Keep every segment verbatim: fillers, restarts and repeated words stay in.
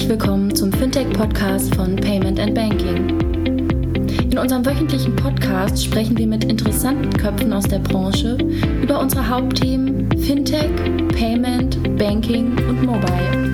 Herzlich willkommen zum Fintech-Podcast von Payment and Banking. In unserem wöchentlichen Podcast sprechen wir mit interessanten Köpfen aus der Branche über unsere Hauptthemen Fintech, Payment, Banking und Mobile.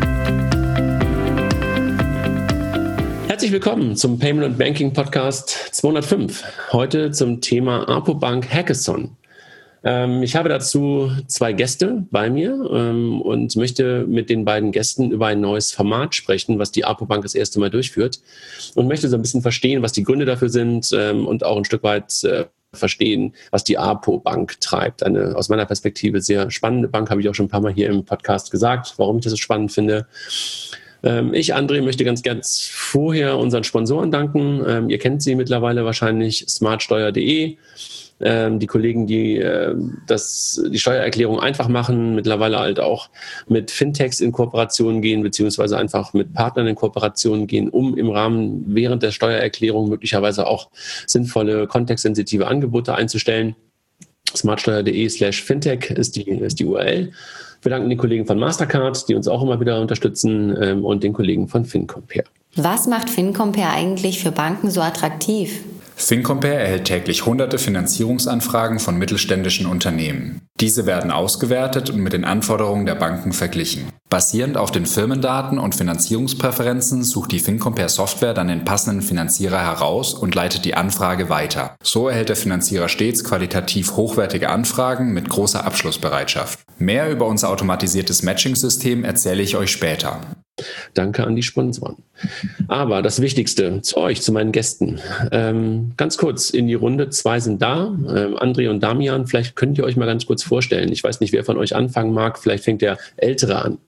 Herzlich willkommen zum Payment and Banking Podcast zweihundertfünf. Heute zum Thema Apobank Hackathon. Ähm, ich habe dazu zwei Gäste bei mir ähm, und möchte mit den beiden Gästen über ein neues Format sprechen, was die Apobank das erste Mal durchführt, und möchte so ein bisschen verstehen, was die Gründe dafür sind ähm, und auch ein Stück weit äh, verstehen, was die Apobank treibt. Eine aus meiner Perspektive sehr spannende Bank, habe ich auch schon ein paar Mal hier im Podcast gesagt, warum ich das so spannend finde. Ähm, ich, André, möchte ganz ganz vorher unseren Sponsoren danken. Ähm, ihr kennt sie mittlerweile wahrscheinlich, smartsteuer punkt de. Die Kollegen, die äh, das, die Steuererklärung einfach machen, mittlerweile halt auch mit Fintechs in Kooperation gehen, beziehungsweise einfach mit Partnern in Kooperation gehen, um im Rahmen während der Steuererklärung möglicherweise auch sinnvolle, kontextsensitive Angebote einzustellen. smartsteuer punkt de slash fintech ist die, ist die U R L. Wir danken den Kollegen von Mastercard, die uns auch immer wieder unterstützen, ähm, und den Kollegen von FinCompare. Was macht FinCompare eigentlich für Banken so attraktiv? FinCompare erhält täglich hunderte Finanzierungsanfragen von mittelständischen Unternehmen. Diese werden ausgewertet und mit den Anforderungen der Banken verglichen. Basierend auf den Firmendaten und Finanzierungspräferenzen sucht die FinCompare Software dann den passenden Finanzierer heraus und leitet die Anfrage weiter. So erhält der Finanzierer stets qualitativ hochwertige Anfragen mit großer Abschlussbereitschaft. Mehr über unser automatisiertes Matching-System erzähle ich euch später. Danke an die Sponsoren. Aber das Wichtigste zu euch, zu meinen Gästen. Ähm, ganz kurz in die Runde. Zwei sind da, ähm, André und Damian. Vielleicht könnt ihr euch mal ganz kurz vorstellen. Ich weiß nicht, wer von euch anfangen mag. Vielleicht fängt der Ältere an.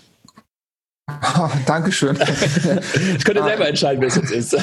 Oh, Dankeschön. Ich könnte selber entscheiden, wer es jetzt ist.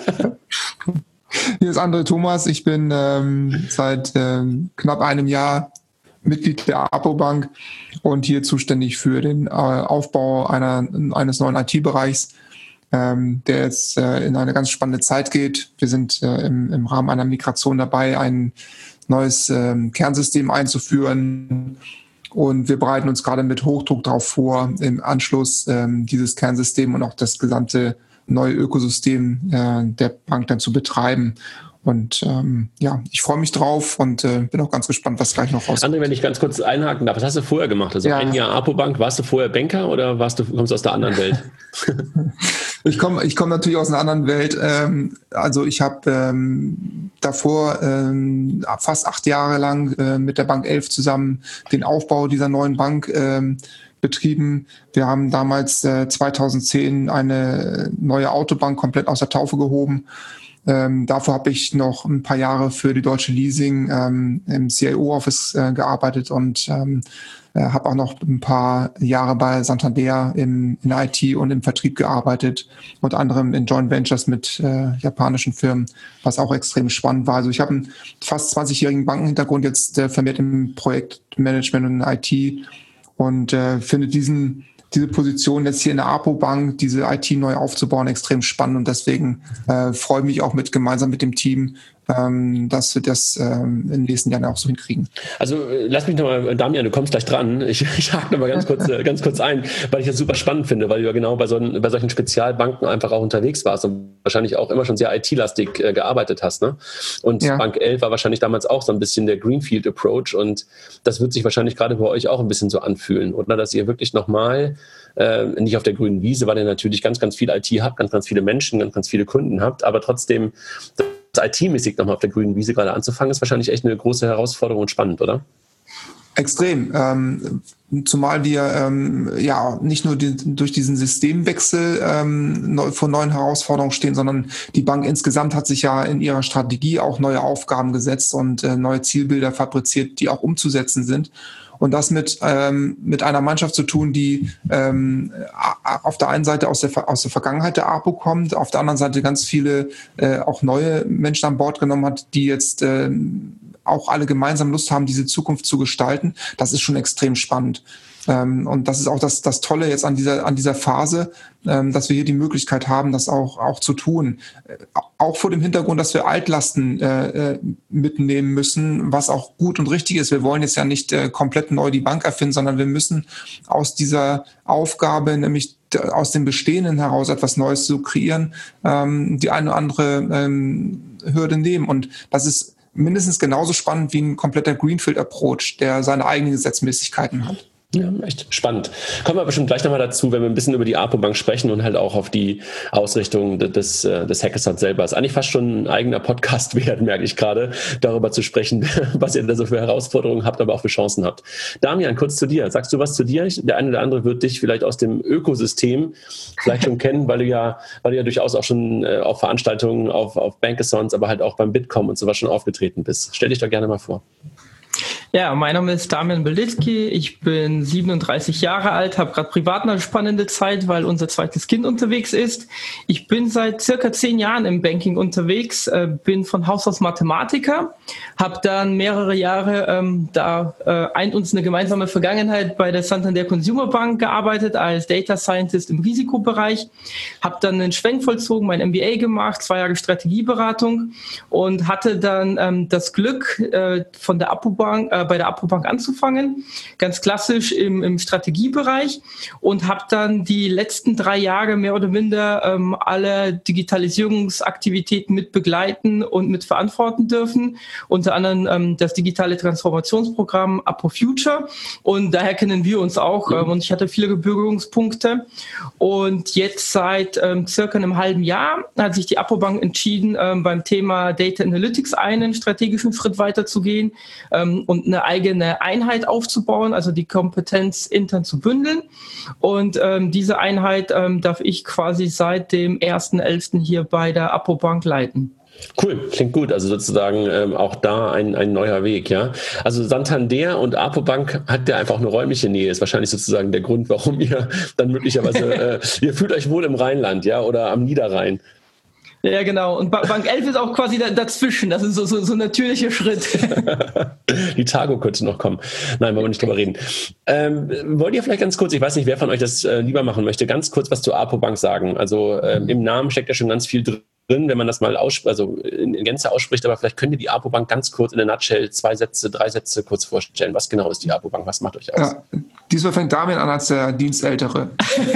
Hier ist André Thomas. Ich bin ähm, seit ähm, knapp einem Jahr Mitglied der Apobank und hier zuständig für den äh, Aufbau einer, eines neuen I T-Bereichs, ähm, der jetzt äh, in eine ganz spannende Zeit geht. Wir sind äh, im, im Rahmen einer Migration dabei, ein neues ähm, Kernsystem einzuführen, und wir bereiten uns gerade mit Hochdruck darauf vor, im Anschluss ähm, dieses Kernsystem und auch das gesamte neue Ökosystem äh, der Bank dann zu betreiben. Und ähm, ja, ich freue mich drauf und äh, bin auch ganz gespannt, was gleich noch rauskommt. André, wenn ich ganz kurz einhaken darf, was hast du vorher gemacht? Also ja. Ein Jahr Apobank, warst du vorher Banker oder warst du, kommst du aus der anderen Welt? ich komme ich komm natürlich aus einer anderen Welt. Ähm, also ich habe ähm, davor ähm, fast acht Jahre lang äh, mit der Bank elf zusammen den Aufbau dieser neuen Bank ähm, betrieben. Wir haben damals äh, zweitausendzehn eine neue Autobank komplett aus der Taufe gehoben. Ähm, davor habe ich noch ein paar Jahre für die Deutsche Leasing ähm, im C I O-Office äh, gearbeitet und ähm, äh, habe auch noch ein paar Jahre bei Santander im, in I T und im Vertrieb gearbeitet, unter anderem in Joint Ventures mit äh, japanischen Firmen, was auch extrem spannend war. Also ich habe einen fast zwanzigjährigen Bankenhintergrund, jetzt äh, vermehrt im Projektmanagement und in I T, und äh, finde diesen diese Position jetzt hier in der Apobank, diese I T neu aufzubauen, extrem spannend, und deswegen äh, freue ich mich auch mit gemeinsam mit dem Team, ähm, dass wir das ähm, in den nächsten Jahren auch so hinkriegen. Also äh, lass mich nochmal, Damian, du kommst gleich dran. Ich, ich hake nochmal ganz kurz, äh, ganz kurz ein, weil ich das super spannend finde, weil du ja genau bei, so, bei solchen Spezialbanken einfach auch unterwegs warst und wahrscheinlich auch immer schon sehr I T-lastig äh, gearbeitet hast. Ne? Und ja. Bank elf war wahrscheinlich damals auch so ein bisschen der Greenfield-Approach, und das wird sich wahrscheinlich gerade bei euch auch ein bisschen so anfühlen, oder? Dass ihr wirklich nochmal Äh, nicht auf der grünen Wiese, weil ihr natürlich ganz, ganz viel I T habt, ganz, ganz viele Menschen, ganz, ganz viele Kunden habt, aber trotzdem das I T-mäßig nochmal auf der grünen Wiese gerade anzufangen, ist wahrscheinlich echt eine große Herausforderung und spannend, oder? Extrem. Ähm, zumal wir ähm, ja nicht nur die, durch diesen Systemwechsel ähm, neu, vor neuen Herausforderungen stehen, sondern die Bank insgesamt hat sich ja in ihrer Strategie auch neue Aufgaben gesetzt und äh, neue Zielbilder fabriziert, die auch umzusetzen sind. Und das mit ähm, mit einer Mannschaft zu tun, die ähm, auf der einen Seite aus der aus der Vergangenheit der Apo kommt, auf der anderen Seite ganz viele äh, auch neue Menschen an Bord genommen hat, die jetzt äh, auch alle gemeinsam Lust haben, diese Zukunft zu gestalten. Das ist schon extrem spannend. Ähm, und das ist auch das, das Tolle jetzt an dieser, an dieser Phase, ähm, dass wir hier die Möglichkeit haben, das auch, auch zu tun. Äh, auch vor dem Hintergrund, dass wir Altlasten äh, mitnehmen müssen, was auch gut und richtig ist. Wir wollen jetzt ja nicht äh, komplett neu die Bank erfinden, sondern wir müssen aus dieser Aufgabe, nämlich aus dem Bestehenden heraus etwas Neues zu kreieren, ähm, die eine oder andere ähm, Hürde nehmen. Und das ist mindestens genauso spannend wie ein kompletter Greenfield-Approach, der seine eigenen Gesetzmäßigkeiten hat. Ja, echt spannend. Kommen wir bestimmt gleich nochmal dazu, wenn wir ein bisschen über die Apobank sprechen und halt auch auf die Ausrichtung des, des Hackathons selber. Ist eigentlich fast schon ein eigener Podcast wert, merke ich gerade, darüber zu sprechen, was ihr da so für Herausforderungen habt, aber auch für Chancen habt. Damian, kurz zu dir. Sagst du was zu dir? Der eine oder andere wird dich vielleicht aus dem Ökosystem vielleicht schon kennen, weil du ja, weil du ja durchaus auch schon äh, auf Veranstaltungen, auf, auf Bankathons, aber halt auch beim Bitkom und sowas schon aufgetreten bist. Stell dich doch gerne mal vor. Ja, mein Name ist Damian Belitzky, ich bin siebenunddreißig Jahre alt, habe gerade privat eine spannende Zeit, weil unser zweites Kind unterwegs ist. Ich bin seit circa zehn Jahren im Banking unterwegs, äh, bin von Haus aus Mathematiker, habe dann mehrere Jahre, ähm, da äh, eint uns eine gemeinsame Vergangenheit bei der Santander Consumer Bank gearbeitet als Data Scientist im Risikobereich, habe dann einen Schwenk vollzogen, mein M B A gemacht, zwei Jahre Strategieberatung und hatte dann ähm, das Glück, äh, von der Apobank, äh, bei der Apobank anzufangen, ganz klassisch im, im Strategiebereich und habe dann die letzten drei Jahre mehr oder minder ähm, alle Digitalisierungsaktivitäten mit begleiten und mit verantworten dürfen, unter anderem ähm, das digitale Transformationsprogramm Apo Future und daher kennen wir uns auch ähm, und ich hatte viele Berührungspunkte und jetzt seit ähm, circa einem halben Jahr hat sich die Apobank entschieden, ähm, beim Thema Data Analytics einen strategischen Schritt weiter zu gehen ähm, und eine eigene Einheit aufzubauen, also die Kompetenz intern zu bündeln. Und ähm, diese Einheit ähm, darf ich quasi seit dem ersten elften hier bei der Apobank leiten. Cool, klingt gut. Also sozusagen ähm, auch da ein, ein neuer Weg, ja. Also Santander und Apobank hat ja einfach eine räumliche Nähe. Ist wahrscheinlich sozusagen der Grund, warum ihr dann möglicherweise, äh, ihr fühlt euch wohl im Rheinland, ja, oder am Niederrhein. Ja, genau. Und Bank elf ist auch quasi dazwischen. Das ist so, so, so ein natürlicher Schritt. Die Tago könnte noch kommen. Nein, wollen wir nicht drüber reden. Ähm, wollt ihr vielleicht ganz kurz, ich weiß nicht, wer von euch das äh, lieber machen möchte, ganz kurz was zur Apobank sagen? Also ähm, im Namen steckt ja schon ganz viel drin, wenn man das mal aussp- also in, in Gänze ausspricht, aber vielleicht könnt ihr die Apobank ganz kurz in der Nutshell, zwei Sätze, drei Sätze kurz vorstellen. Was genau ist die Apobank? Was macht euch aus? Ja, diesmal fängt Damian an als der Dienstältere.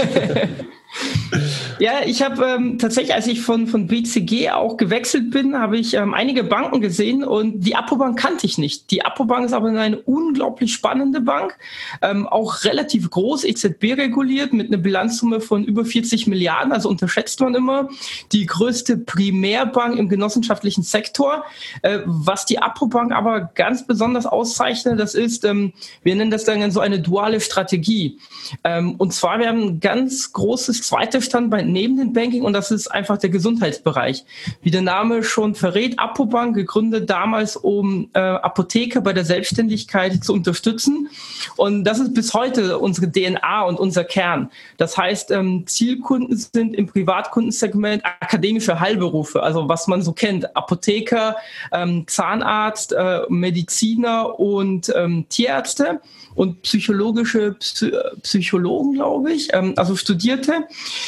Ja, ich habe ähm, tatsächlich, als ich von von B C G auch gewechselt bin, habe ich ähm, einige Banken gesehen und die Apobank kannte ich nicht. Die Apobank ist aber eine unglaublich spannende Bank, ähm, auch relativ groß, E Z B reguliert mit einer Bilanzsumme von über vierzig Milliarden, also unterschätzt man immer. Die größte Primärbank im genossenschaftlichen Sektor. Äh, was die Apobank aber ganz besonders auszeichnet, das ist, ähm, wir nennen das dann so eine duale Strategie. Ähm, und zwar, wir haben ein ganz großes zweites Standbein neben dem Banking und das ist einfach der Gesundheitsbereich. Wie der Name schon verrät, Apobank gegründet damals, um äh, Apotheker bei der Selbstständigkeit zu unterstützen und das ist bis heute unsere D N A und unser Kern. Das heißt, ähm, Zielkunden sind im Privatkundensegment akademische Heilberufe, also was man so kennt, Apotheker, ähm, Zahnarzt, äh, Mediziner und ähm, Tierärzte und psychologische Psy- Psychologen, glaube ich, ähm, also Studierte.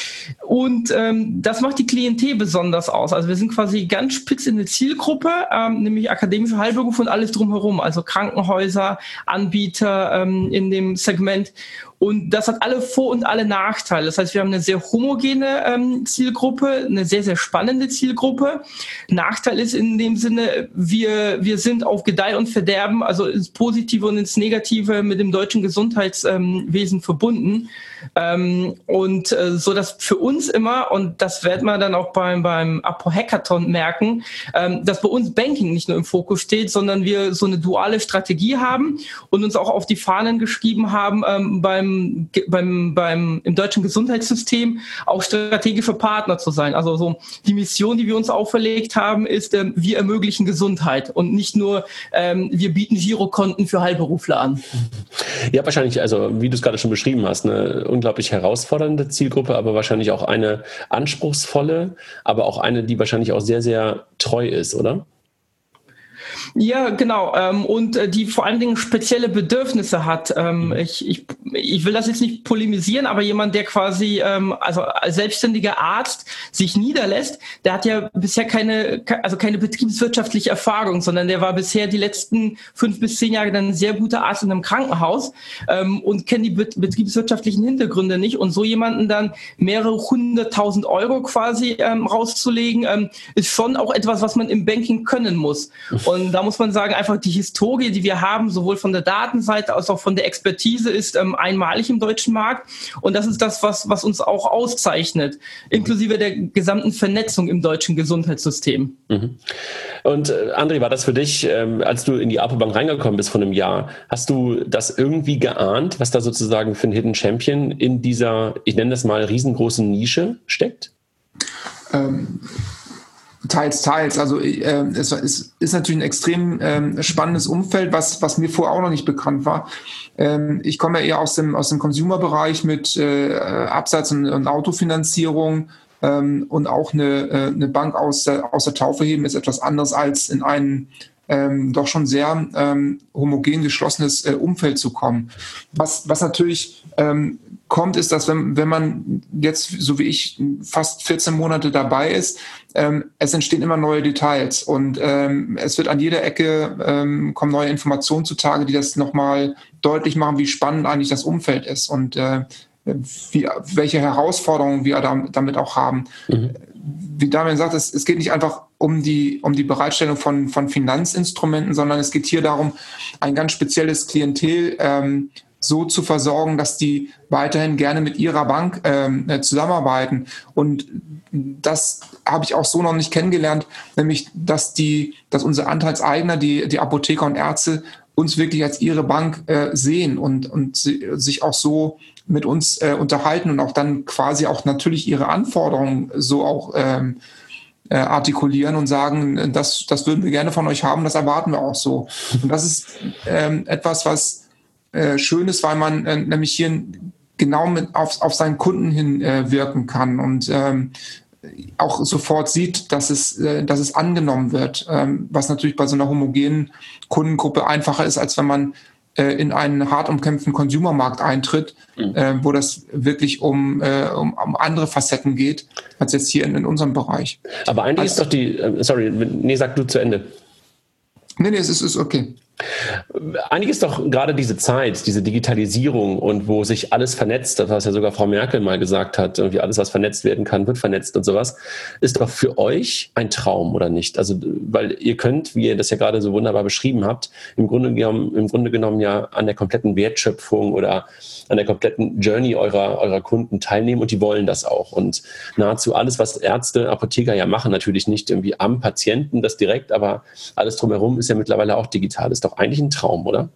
Und ähm, das macht die Klientel besonders aus. Also wir sind quasi ganz spitz in der Zielgruppe, ähm, nämlich akademische Heilberufe und alles drumherum, also Krankenhäuser, Anbieter ähm, in dem Segment. Und das hat alle Vor- und alle Nachteile. Das heißt, wir haben eine sehr homogene ähm, Zielgruppe, eine sehr, sehr spannende Zielgruppe. Nachteil ist in dem Sinne, wir wir sind auf Gedeih und Verderben, also ins Positive und ins Negative mit dem deutschen Gesundheitswesen ähm, verbunden. Ähm, und äh, so, dass für uns immer, und das wird man dann auch beim beim Apo Hackathon merken, ähm, dass bei uns Banking nicht nur im Fokus steht, sondern wir so eine duale Strategie haben und uns auch auf die Fahnen geschrieben haben, ähm, beim beim beim im deutschen Gesundheitssystem auch strategische Partner zu sein. Also so die Mission, die wir uns auferlegt haben, ist, ähm, wir ermöglichen Gesundheit und nicht nur ähm, wir bieten Girokonten für Heilberufler an. Ja, wahrscheinlich, also wie du es gerade schon beschrieben hast, eine unglaublich herausfordernde Zielgruppe, aber wahrscheinlich auch eine anspruchsvolle, aber auch eine, die wahrscheinlich auch sehr, sehr treu ist, oder? Ja, genau. Ähm, und äh, die vor allen Dingen spezielle Bedürfnisse hat. Ähm, ich, ich, ich will das jetzt nicht polemisieren, aber jemand, der quasi ähm, also als selbstständiger Arzt sich niederlässt, der hat ja bisher keine, also keine betriebswirtschaftliche Erfahrung, sondern der war bisher die letzten fünf bis zehn Jahre dann ein sehr guter Arzt in einem Krankenhaus ähm, und kennt die bet- betriebswirtschaftlichen Hintergründe nicht. Und so jemanden dann mehrere hunderttausend Euro quasi ähm, rauszulegen, ähm, ist schon auch etwas, was man im Banking können muss. Und da muss man sagen, einfach die Historie, die wir haben, sowohl von der Datenseite als auch von der Expertise, ist ähm, einmalig im deutschen Markt. Und das ist das, was, was uns auch auszeichnet, inklusive der gesamten Vernetzung im deutschen Gesundheitssystem. Mhm. Und äh, André, war das für dich, ähm, als du in die Apobank reingekommen bist vor einem Jahr, hast du das irgendwie geahnt, was da sozusagen für ein Hidden Champion in dieser, ich nenne das mal, riesengroßen Nische steckt? Ähm Teils, teils. Also äh, es ist, ist natürlich ein extrem ähm, spannendes Umfeld, was, was mir vorher auch noch nicht bekannt war. Ähm, ich komme ja eher aus dem, aus dem Consumer-Bereich mit äh, Absatz- und, und Autofinanzierung ähm, und auch eine, äh, eine Bank aus der, aus der Taufe heben ist etwas anderes als in ein ähm, doch schon sehr ähm, homogen geschlossenes äh, Umfeld zu kommen. Was, was natürlich ähm, kommt, ist, dass wenn, wenn man jetzt, so wie ich, fast vierzehn Monate dabei ist, ähm, es entstehen immer neue Details und ähm, es wird an jeder Ecke ähm, kommen neue Informationen zutage, die das nochmal deutlich machen, wie spannend eigentlich das Umfeld ist und äh, wie, welche Herausforderungen wir damit auch haben. Mhm. Wie Damian sagt, es, es geht nicht einfach um die, um die Bereitstellung von, von Finanzinstrumenten, sondern es geht hier darum, ein ganz spezielles Klientel ähm, so zu versorgen, dass die weiterhin gerne mit ihrer Bank ähm, zusammenarbeiten. Und das habe ich auch so noch nicht kennengelernt, nämlich dass die, dass unsere Anteilseigner, die, die Apotheker und Ärzte, uns wirklich als ihre Bank äh, sehen und, und sie, sich auch so mit uns äh, unterhalten und auch dann quasi auch natürlich ihre Anforderungen so auch ähm, äh, artikulieren und sagen, das, das würden wir gerne von euch haben, das erwarten wir auch so. Und das ist ähm, etwas, was äh, schön ist, weil man äh, nämlich hier genau mit auf, auf seinen Kunden hin äh, wirken kann und ähm, auch sofort sieht, dass es, äh, dass es angenommen wird, ähm, was natürlich bei so einer homogenen Kundengruppe einfacher ist, als wenn man äh, in einen hart umkämpften Consumermarkt eintritt, mhm. äh, wo das wirklich um, äh, um, um andere Facetten geht, als jetzt hier in, in unserem Bereich. Aber eigentlich also, ist doch die, äh, sorry, nee, sag du zu Ende. Nee, nee, es ist, ist okay. Eigentlich ist doch gerade diese Zeit, diese Digitalisierung und wo sich alles vernetzt, das was ja sogar Frau Merkel mal gesagt hat, irgendwie alles, was vernetzt werden kann, wird vernetzt und sowas, ist doch für euch ein Traum, oder nicht? Also, weil ihr könnt, wie ihr das ja gerade so wunderbar beschrieben habt, im Grunde genommen, im Grunde genommen ja an der kompletten Wertschöpfung oder an der kompletten Journey eurer, eurer Kunden teilnehmen und die wollen das auch. Und nahezu alles, was Ärzte, Apotheker ja machen, natürlich nicht irgendwie am Patienten das direkt, aber alles drumherum ist ja mittlerweile auch digital. Ist doch eigentlich ein Traum, oder?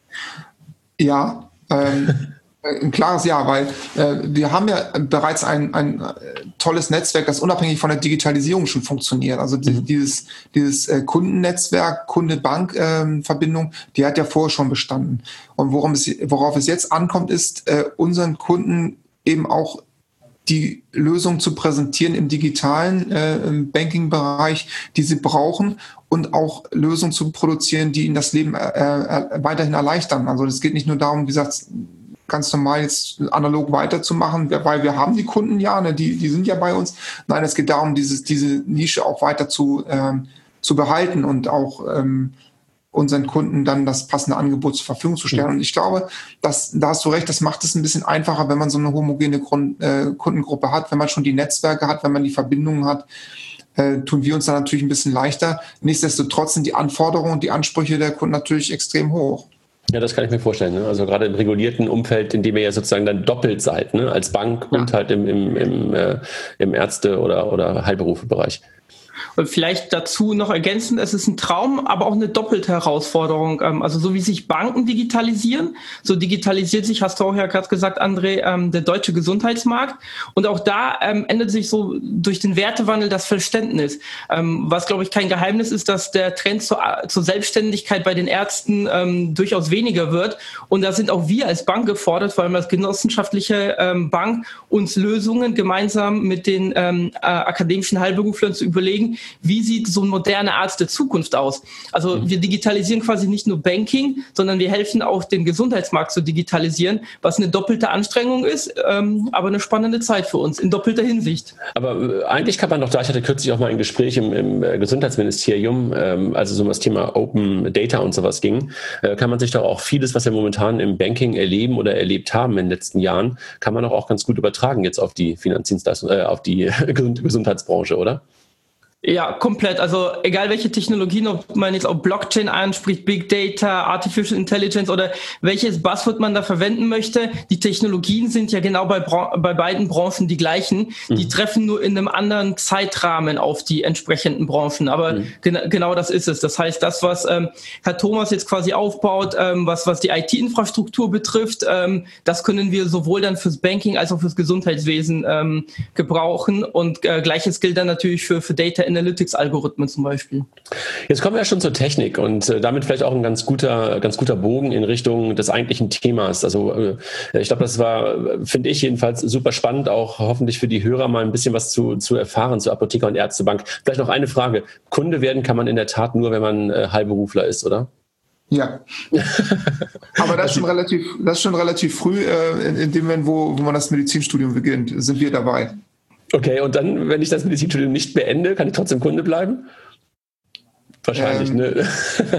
Ja, ähm, ein klares Ja, weil äh, wir haben ja bereits ein, ein äh, tolles Netzwerk, das unabhängig von der Digitalisierung schon funktioniert. Also die, mhm. dieses, dieses äh, Kundennetzwerk, Kunde-Bank-Verbindung, äh, die hat ja vorher schon bestanden. Und worum es, worauf es jetzt ankommt, ist, äh, unseren Kunden eben auch die Lösung zu präsentieren im digitalen äh, im Banking-Bereich, die sie brauchen und auch Lösungen zu produzieren, die ihnen das Leben äh, äh, weiterhin erleichtern. Also es geht nicht nur darum, wie gesagt, ganz normal jetzt analog weiterzumachen, weil wir haben die Kunden ja, ne, die, die sind ja bei uns. Nein, es geht darum, dieses, diese Nische auch weiter zu, ähm, zu behalten und auch ähm, unseren Kunden dann das passende Angebot zur Verfügung zu stellen. Und ich glaube, dass, da hast du recht, das macht es ein bisschen einfacher, wenn man so eine homogene Grund, äh, Kundengruppe hat, wenn man schon die Netzwerke hat, wenn man die Verbindungen hat, äh, tun wir uns dann natürlich ein bisschen leichter. Nichtsdestotrotz sind die Anforderungen und die Ansprüche der Kunden natürlich extrem hoch. Ja, das kann ich mir vorstellen. Ne? Also gerade im regulierten Umfeld, in dem ihr ja sozusagen dann doppelt seid, ne? Als Bank ja. und halt im, im, im, äh, im Ärzte- oder, oder Heilberufebereich. Und vielleicht dazu noch ergänzen, es ist ein Traum, aber auch eine doppelte Herausforderung. Also so wie sich Banken digitalisieren, so digitalisiert sich, hast du auch ja gerade gesagt, André, der deutsche Gesundheitsmarkt. Und auch da ändert sich so durch den Wertewandel das Verständnis. Was, glaube ich, kein Geheimnis ist, dass der Trend zur, zur Selbstständigkeit bei den Ärzten ähm, durchaus weniger wird. Und da sind auch wir als Bank gefordert, vor allem als genossenschaftliche ähm, Bank, uns Lösungen gemeinsam mit den ähm, äh, akademischen Heilberuflern zu überlegen, überlegen, wie sieht so ein moderner Arzt der Zukunft aus? Also mhm. wir digitalisieren quasi nicht nur Banking, sondern wir helfen auch den Gesundheitsmarkt zu digitalisieren, was eine doppelte Anstrengung ist, ähm, aber eine spannende Zeit für uns in doppelter Hinsicht. Aber äh, eigentlich kann man doch da, ich hatte kürzlich auch mal ein Gespräch im, im Gesundheitsministerium, ähm, also so um das Thema Open Data und sowas ging, äh, kann man sich doch auch vieles, was wir momentan im Banking erleben oder erlebt haben in den letzten Jahren, kann man doch auch ganz gut übertragen jetzt auf die Finanzdienstleistung, äh, auf die Gesundheitsbranche, oder? Ja, komplett. Also egal welche Technologien, ob man jetzt auch Blockchain anspricht, Big Data, Artificial Intelligence oder welches Buzzword man da verwenden möchte, die Technologien sind ja genau bei, Bra- bei beiden Branchen die gleichen. Mhm. Die treffen nur in einem anderen Zeitrahmen auf die entsprechenden Branchen. Aber mhm. gen- genau das ist es. Das heißt, das, was ähm, Herr Thomas jetzt quasi aufbaut, ähm, was, was die I T-Infrastruktur betrifft, ähm, das können wir sowohl dann fürs Banking als auch fürs Gesundheitswesen ähm, gebrauchen. Und äh, Gleiches gilt dann natürlich für, für Data Analytics-Algorithmen zum Beispiel. Jetzt kommen wir ja schon zur Technik und äh, damit vielleicht auch ein ganz guter, ganz guter Bogen in Richtung des eigentlichen Themas. Also äh, ich glaube, das war, finde ich jedenfalls super spannend, auch hoffentlich für die Hörer mal ein bisschen was zu, zu erfahren zur Apotheker- und Ärztebank. Vielleicht noch eine Frage. Kunde werden kann man in der Tat nur, wenn man äh, Heilberufler ist, oder? Ja, aber das ist schon relativ, das ist schon relativ früh, äh, in, in dem Moment, wo, wo man das Medizinstudium beginnt, sind wir dabei. Okay, und dann, wenn ich das Medizinstudium nicht beende, kann ich trotzdem Kunde bleiben? Wahrscheinlich, ähm, ne?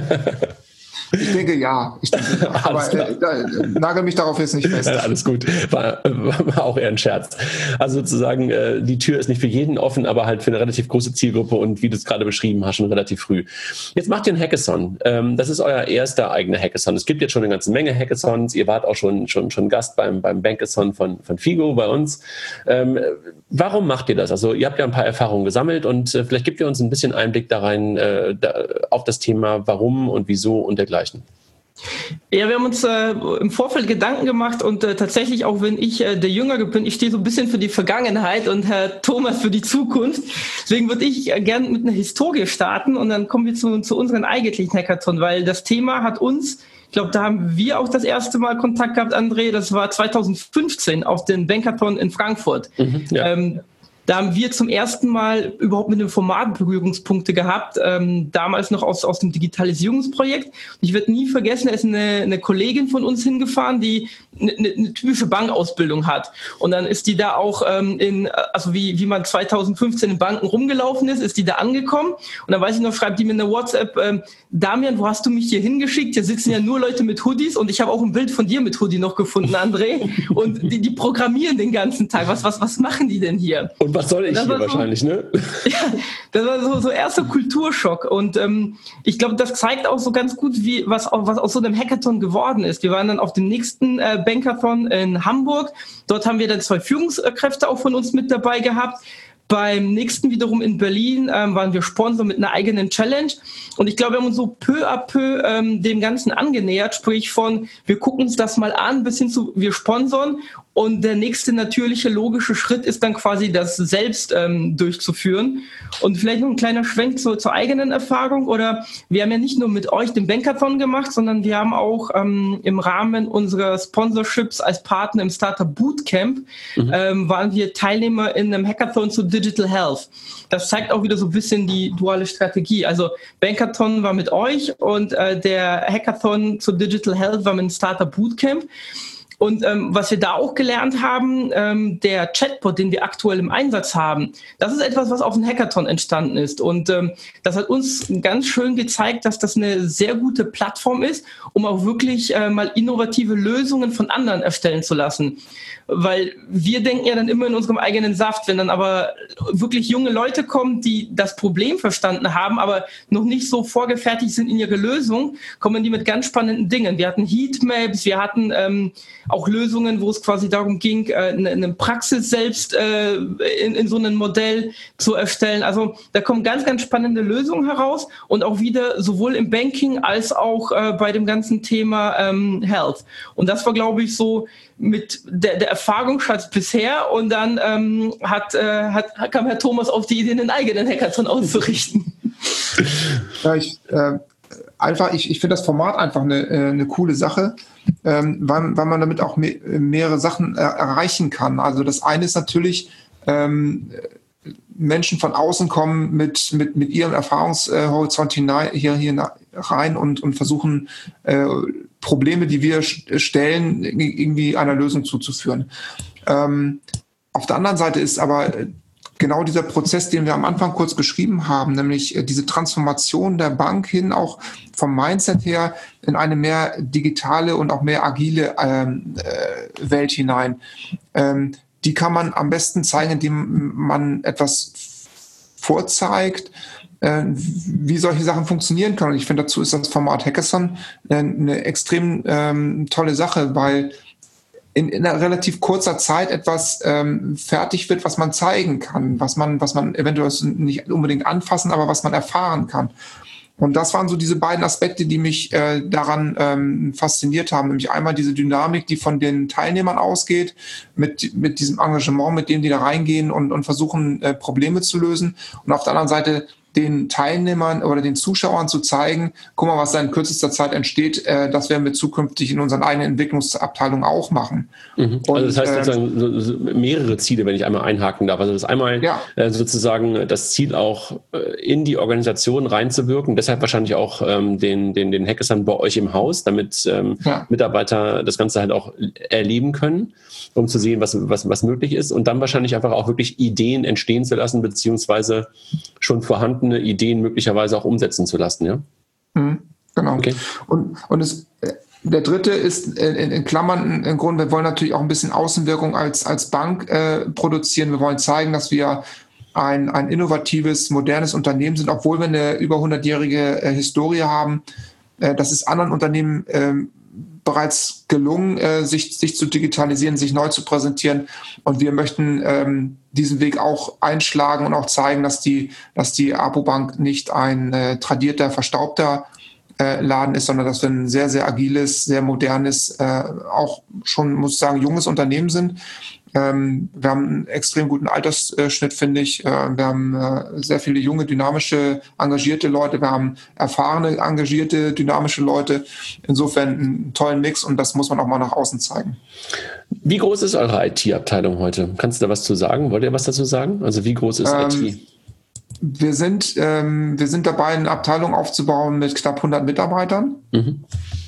Ich denke ja. Ich denke, ja. Aber äh, da, nagel mich darauf jetzt nicht fest. Ja, alles gut. War, war auch eher ein Scherz. Also sozusagen, äh, die Tür ist nicht für jeden offen, aber halt für eine relativ große Zielgruppe und wie du es gerade beschrieben hast, schon relativ früh. Jetzt macht ihr einen Hackathon. Ähm, das ist euer erster eigener Hackathon. Es gibt jetzt schon eine ganze Menge Hackathons. Ihr wart auch schon, schon, schon Gast beim, beim Bankathon von, von Figo bei uns. Ähm, warum macht ihr das? Also ihr habt ja ein paar Erfahrungen gesammelt und äh, vielleicht gebt ihr uns ein bisschen Einblick da rein, äh, da, auf das Thema Warum und Wieso und dergleichen. Ja, wir haben uns äh, im Vorfeld Gedanken gemacht und äh, tatsächlich, auch wenn ich äh, der Jüngere bin, ich stehe so ein bisschen für die Vergangenheit und Herr Thomas für die Zukunft. Deswegen würde ich äh, gerne mit einer Historie starten und dann kommen wir zu, zu unseren eigentlichen Hackathon, weil das Thema hat uns, ich glaube, da haben wir auch das erste Mal Kontakt gehabt, André, das war zweitausendfünfzehn auf den Bankathon in Frankfurt. Mhm, ja. ähm, Da haben wir zum ersten Mal überhaupt mit dem Format Berührungspunkte gehabt, ähm, damals noch aus, aus dem Digitalisierungsprojekt. Ich werde nie vergessen, da ist eine, eine Kollegin von uns hingefahren, die eine, eine typische Bankausbildung hat. Und dann ist die da auch, ähm, in, also wie, wie man zweitausendfünfzehn in Banken rumgelaufen ist, ist die da angekommen. Und dann weiß ich noch, schreibt die mir eine WhatsApp, ähm, Damian, wo hast du mich hier hingeschickt? Hier sitzen ja nur Leute mit Hoodies und ich habe auch ein Bild von dir mit Hoodie noch gefunden, André. Und die, die programmieren den ganzen Tag. Was, was, was machen die denn hier? Und was soll ich hier so, wahrscheinlich, ne? Ja, das war so, so erster Kulturschock. Und ähm, ich glaube, das zeigt auch so ganz gut, wie was, was aus so einem Hackathon geworden ist. Wir waren dann auf dem nächsten äh, Bankathon in Hamburg. Dort haben wir dann zwei Führungskräfte auch von uns mit dabei gehabt. Beim nächsten wiederum in Berlin ähm, waren wir Sponsor mit einer eigenen Challenge. Und ich glaube, wir haben uns so peu à peu ähm, dem Ganzen angenähert. Sprich von, wir gucken uns das mal an, bis hin zu, wir sponsern. Und der nächste natürliche, logische Schritt ist dann quasi, das selbst ähm, durchzuführen. Und vielleicht noch ein kleiner Schwenk zur, zur eigenen Erfahrung. Oder wir haben ja nicht nur mit euch den Bankathon gemacht, sondern wir haben auch ähm, im Rahmen unserer Sponsorships als Partner im Startup Bootcamp mhm. ähm, waren wir Teilnehmer in einem Hackathon zu Digital Health. Das zeigt auch wieder so ein bisschen die duale Strategie. Also Bankathon war mit euch und äh, der Hackathon zu Digital Health war mit dem Startup Bootcamp. Und ähm, was wir da auch gelernt haben, ähm, der Chatbot, den wir aktuell im Einsatz haben, das ist etwas, was auf dem Hackathon entstanden ist. Und ähm, das hat uns ganz schön gezeigt, dass das eine sehr gute Plattform ist, um auch wirklich äh, mal innovative Lösungen von anderen erstellen zu lassen. Weil wir denken ja dann immer in unserem eigenen Saft, wenn dann aber wirklich junge Leute kommen, die das Problem verstanden haben, aber noch nicht so vorgefertigt sind in ihre Lösung, kommen die mit ganz spannenden Dingen. Wir hatten Heatmaps, wir hatten ähm, auch Lösungen, wo es quasi darum ging, äh, eine, eine Praxis selbst äh, in, in so einem Modell zu erstellen. Also da kommen ganz, ganz spannende Lösungen heraus und auch wieder sowohl im Banking als auch äh, bei dem ganzen Thema ähm, Health. Und das war, glaube ich, so mit der, der Erfahrungsschatz bisher und dann ähm, hat, äh, hat, kam Herr Thomas auf die Idee, einen eigenen Hackathon auszurichten. Ja, ich, äh, einfach, ich, ich finde das Format einfach eine, äh, eine coole Sache, ähm, weil, weil man damit auch me- mehrere Sachen äh, erreichen kann. Also das eine ist natürlich, ähm, Menschen von außen kommen mit, mit, mit ihrem Erfahrungshorizont hinein, hier, hier rein und, und versuchen, äh, Probleme, die wir stellen, irgendwie einer Lösung zuzuführen. Ähm, auf der anderen Seite ist aber genau dieser Prozess, den wir am Anfang kurz beschrieben haben, nämlich diese Transformation der Bank hin, auch vom Mindset her, in eine mehr digitale und auch mehr agile ähm, äh, Welt hinein. Ähm, die kann man am besten zeigen, indem man etwas vorzeigt, äh, wie solche Sachen funktionieren können. Und ich finde, dazu ist das Format Hackathon äh, eine extrem ähm, tolle Sache, weil in, in einer relativ kurzer Zeit etwas ähm, fertig wird, was man zeigen kann, was man, was man eventuell nicht unbedingt anfassen, aber was man erfahren kann. Und das waren so diese beiden Aspekte, die mich äh, daran ähm, fasziniert haben. Nämlich einmal diese Dynamik, die von den Teilnehmern ausgeht, mit, mit diesem Engagement, mit dem die da reingehen und, und versuchen, äh, Probleme zu lösen. Und auf der anderen Seite den Teilnehmern oder den Zuschauern zu zeigen, guck mal, was da in kürzester Zeit entsteht, äh, das werden wir zukünftig in unseren eigenen Entwicklungsabteilungen auch machen. Mhm. Und, also das heißt äh, sozusagen so, so mehrere Ziele, wenn ich einmal einhaken darf. Also das einmal ja. äh, sozusagen das Ziel auch äh, in die Organisation reinzuwirken, deshalb wahrscheinlich auch ähm, den, den, den Hackathon bei euch im Haus, damit ähm, ja. Mitarbeiter das Ganze halt auch erleben können, um zu sehen, was, was, was möglich ist und dann wahrscheinlich einfach auch wirklich Ideen entstehen zu lassen, beziehungsweise schon vorhandene Ideen möglicherweise auch umsetzen zu lassen, ja? Mhm, genau. Okay. Und, und es, der dritte ist in, in Klammern im Grunde, wir wollen natürlich auch ein bisschen Außenwirkung als, als Bank äh, produzieren. Wir wollen zeigen, dass wir ein, ein innovatives, modernes Unternehmen sind, obwohl wir eine über hundertjährige äh, Historie haben. Äh, das ist anderen Unternehmen äh, bereits gelungen, äh, sich, sich zu digitalisieren, sich neu zu präsentieren. Und wir möchten ähm, diesen Weg auch einschlagen und auch zeigen, dass die, dass die Apobank nicht ein äh, tradierter, verstaubter äh, Laden ist, sondern dass wir ein sehr, sehr agiles, sehr modernes, äh, auch schon, muss ich sagen, junges Unternehmen sind. Ähm, wir haben einen extrem guten Altersschnitt, finde ich. Äh, wir haben äh, sehr viele junge, dynamische, engagierte Leute. Wir haben erfahrene, engagierte, dynamische Leute. Insofern einen tollen Mix und das muss man auch mal nach außen zeigen. Wie groß ist eure I T-Abteilung heute? Kannst du da was zu sagen? Wollt ihr was dazu sagen? Also wie groß ist ähm, I T? Wir sind, ähm, wir sind dabei, eine Abteilung aufzubauen mit knapp hundert Mitarbeitern. Mhm.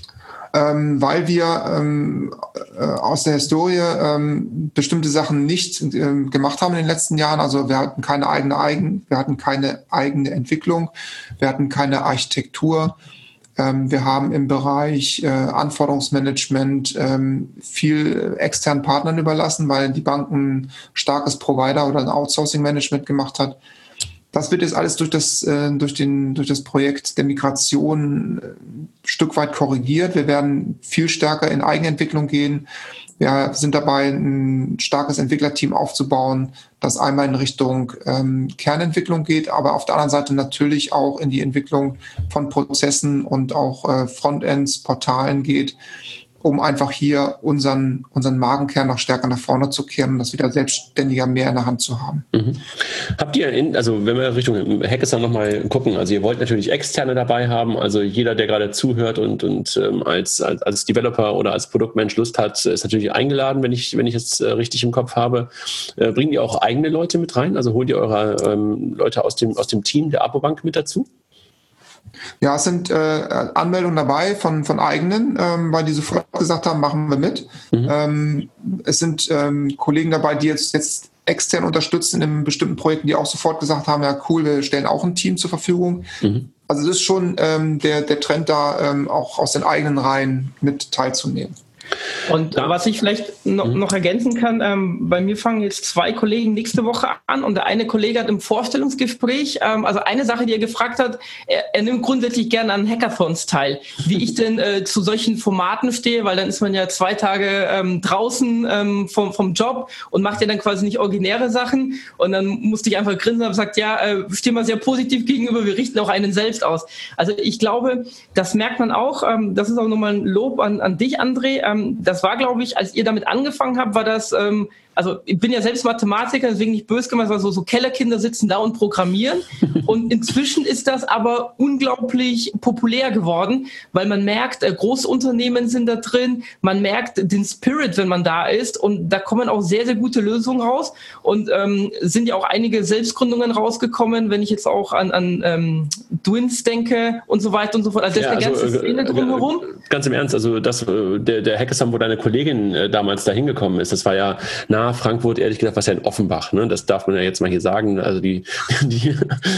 Ähm, weil wir ähm, äh, aus der Historie ähm, bestimmte Sachen nicht äh, gemacht haben in den letzten Jahren. Also wir hatten keine eigene Eigen, wir hatten keine eigene Entwicklung, wir hatten keine Architektur. Ähm, wir haben im Bereich äh, Anforderungsmanagement ähm, viel externen Partnern überlassen, weil die Bank ein starkes Provider- oder ein Outsourcing-Management gemacht hat. Das wird jetzt alles durch das, äh, durch den, durch das Projekt der Migration äh, ein Stück weit korrigiert. Wir werden viel stärker in Eigenentwicklung gehen. Wir sind dabei, ein starkes Entwicklerteam aufzubauen, das einmal in Richtung ähm, Kernentwicklung geht, aber auf der anderen Seite natürlich auch in die Entwicklung von Prozessen und auch äh, Frontends, Portalen geht, um einfach hier unseren, unseren Magenkern noch stärker nach vorne zu kehren und das wieder selbstständiger mehr in der Hand zu haben. Mhm. Habt ihr, in, also wenn wir Richtung Hackathon nochmal gucken, also ihr wollt natürlich Externe dabei haben, also jeder, der gerade zuhört und, und ähm, als, als, als Developer oder als Produktmensch Lust hat, ist natürlich eingeladen, wenn ich, wenn ich es äh, richtig im Kopf habe. Äh, bringt ihr auch eigene Leute mit rein? Also holt ihr eure ähm, Leute aus dem, aus dem Team der Apobank mit dazu? Ja, es sind äh, Anmeldungen dabei von, von eigenen, ähm, weil die sofort gesagt haben, machen wir mit. Mhm. Ähm, es sind ähm, Kollegen dabei, die jetzt, jetzt extern unterstützen in bestimmten Projekten, die auch sofort gesagt haben, ja cool, wir stellen auch ein Team zur Verfügung. Mhm. Also es ist schon ähm, der, der Trend da, ähm, auch aus den eigenen Reihen mit teilzunehmen. Und ja. was ich vielleicht noch, mhm. noch ergänzen kann, ähm, bei mir fangen jetzt zwei Kollegen nächste Woche an und der eine Kollege hat im Vorstellungsgespräch, ähm, also eine Sache, die er gefragt hat, er, er nimmt grundsätzlich gerne an Hackathons teil, wie ich denn äh, zu solchen Formaten stehe, weil dann ist man ja zwei Tage ähm, draußen ähm, vom, vom Job und macht ja dann quasi nicht originäre Sachen und dann musste ich einfach grinsen und gesagt, ja, äh, stehen wir sehr positiv gegenüber, wir richten auch einen selbst aus. Also ich glaube, das merkt man auch, ähm, das ist auch nochmal ein Lob an, an dich, André, ähm, ähm, das war, glaube ich, als ihr damit angefangen habt, war das, ähm, also ich bin ja selbst Mathematiker, deswegen nicht böse gemeint, aber so, so Kellerkinder sitzen da und programmieren. Und inzwischen ist das aber unglaublich populär geworden, weil man merkt, äh, Großunternehmen sind da drin, man merkt den Spirit, wenn man da ist, und da kommen auch sehr, sehr gute Lösungen raus, und ähm, sind ja auch einige Selbstgründungen rausgekommen, wenn ich jetzt auch an, an ähm, Dwins denke und so weiter und so fort. Also das ja, ist eine also, ganze Szene drumherum. Ganz im Ernst, also das, der, der Hackathon, wo deine Kollegin äh, damals da hingekommen ist, das war ja nah Frankfurt, ehrlich gesagt, was ja in Offenbach, ne? Das darf man ja jetzt mal hier sagen, also die, die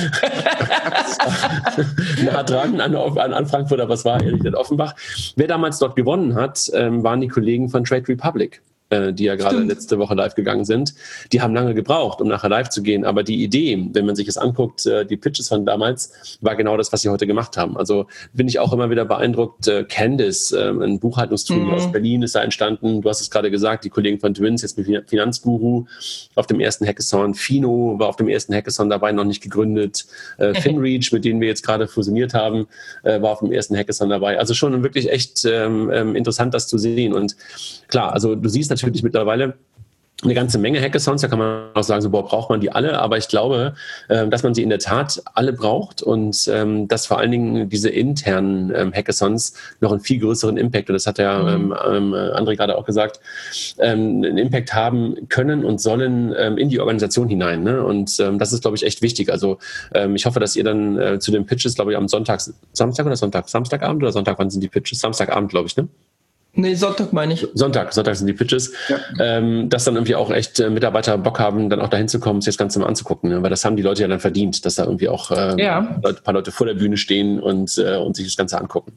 nah dran an, an, an Frankfurt, aber es war ehrlich gesagt Offenbach. Wer damals dort gewonnen hat, ähm, waren die Kollegen von Trade Republic, die ja gerade letzte Woche live gegangen sind. Die haben lange gebraucht, um nachher live zu gehen. Aber die Idee, wenn man sich es anguckt, die Pitches von damals, war genau das, was sie heute gemacht haben. Also bin ich auch immer wieder beeindruckt. Candice, ein Buchhaltungstool mhm. aus Berlin, ist da entstanden. Du hast es gerade gesagt, die Kollegen von Dwins, jetzt mit Finanzguru auf dem ersten Hackathon. Fino war auf dem ersten Hackathon dabei, noch nicht gegründet. Finreach, mit denen wir jetzt gerade fusioniert haben, war auf dem ersten Hackathon dabei. Also schon wirklich echt ähm, interessant, das zu sehen. Und klar, also du siehst natürlich natürlich mittlerweile eine ganze Menge Hackathons, da kann man auch sagen, so, boah, braucht man die alle, aber ich glaube, äh, dass man sie in der Tat alle braucht und ähm, dass vor allen Dingen diese internen ähm, Hackathons noch einen viel größeren Impact, und das hat ja ähm, ähm, André gerade auch gesagt, ähm, einen Impact haben können und sollen ähm, in die Organisation hinein, ne? Und ähm, das ist, glaube ich, echt wichtig. Also ähm, ich hoffe, dass ihr dann äh, zu den Pitches, glaube ich, am Sonntag, Samstag oder Sonntag, Samstagabend oder Sonntag, wann sind die Pitches? Samstagabend, glaube ich, ne? Nee, Sonntag meine ich. Sonntag, Sonntag sind die Pitches. Ja. Ähm, dass dann irgendwie auch echt äh, Mitarbeiter Bock haben, dann auch dahin zu kommen, sich das Ganze mal anzugucken. Ne? Weil das haben die Leute ja dann verdient, dass da irgendwie auch ähm, ja. ein paar Leute vor der Bühne stehen und, äh, und sich das Ganze angucken.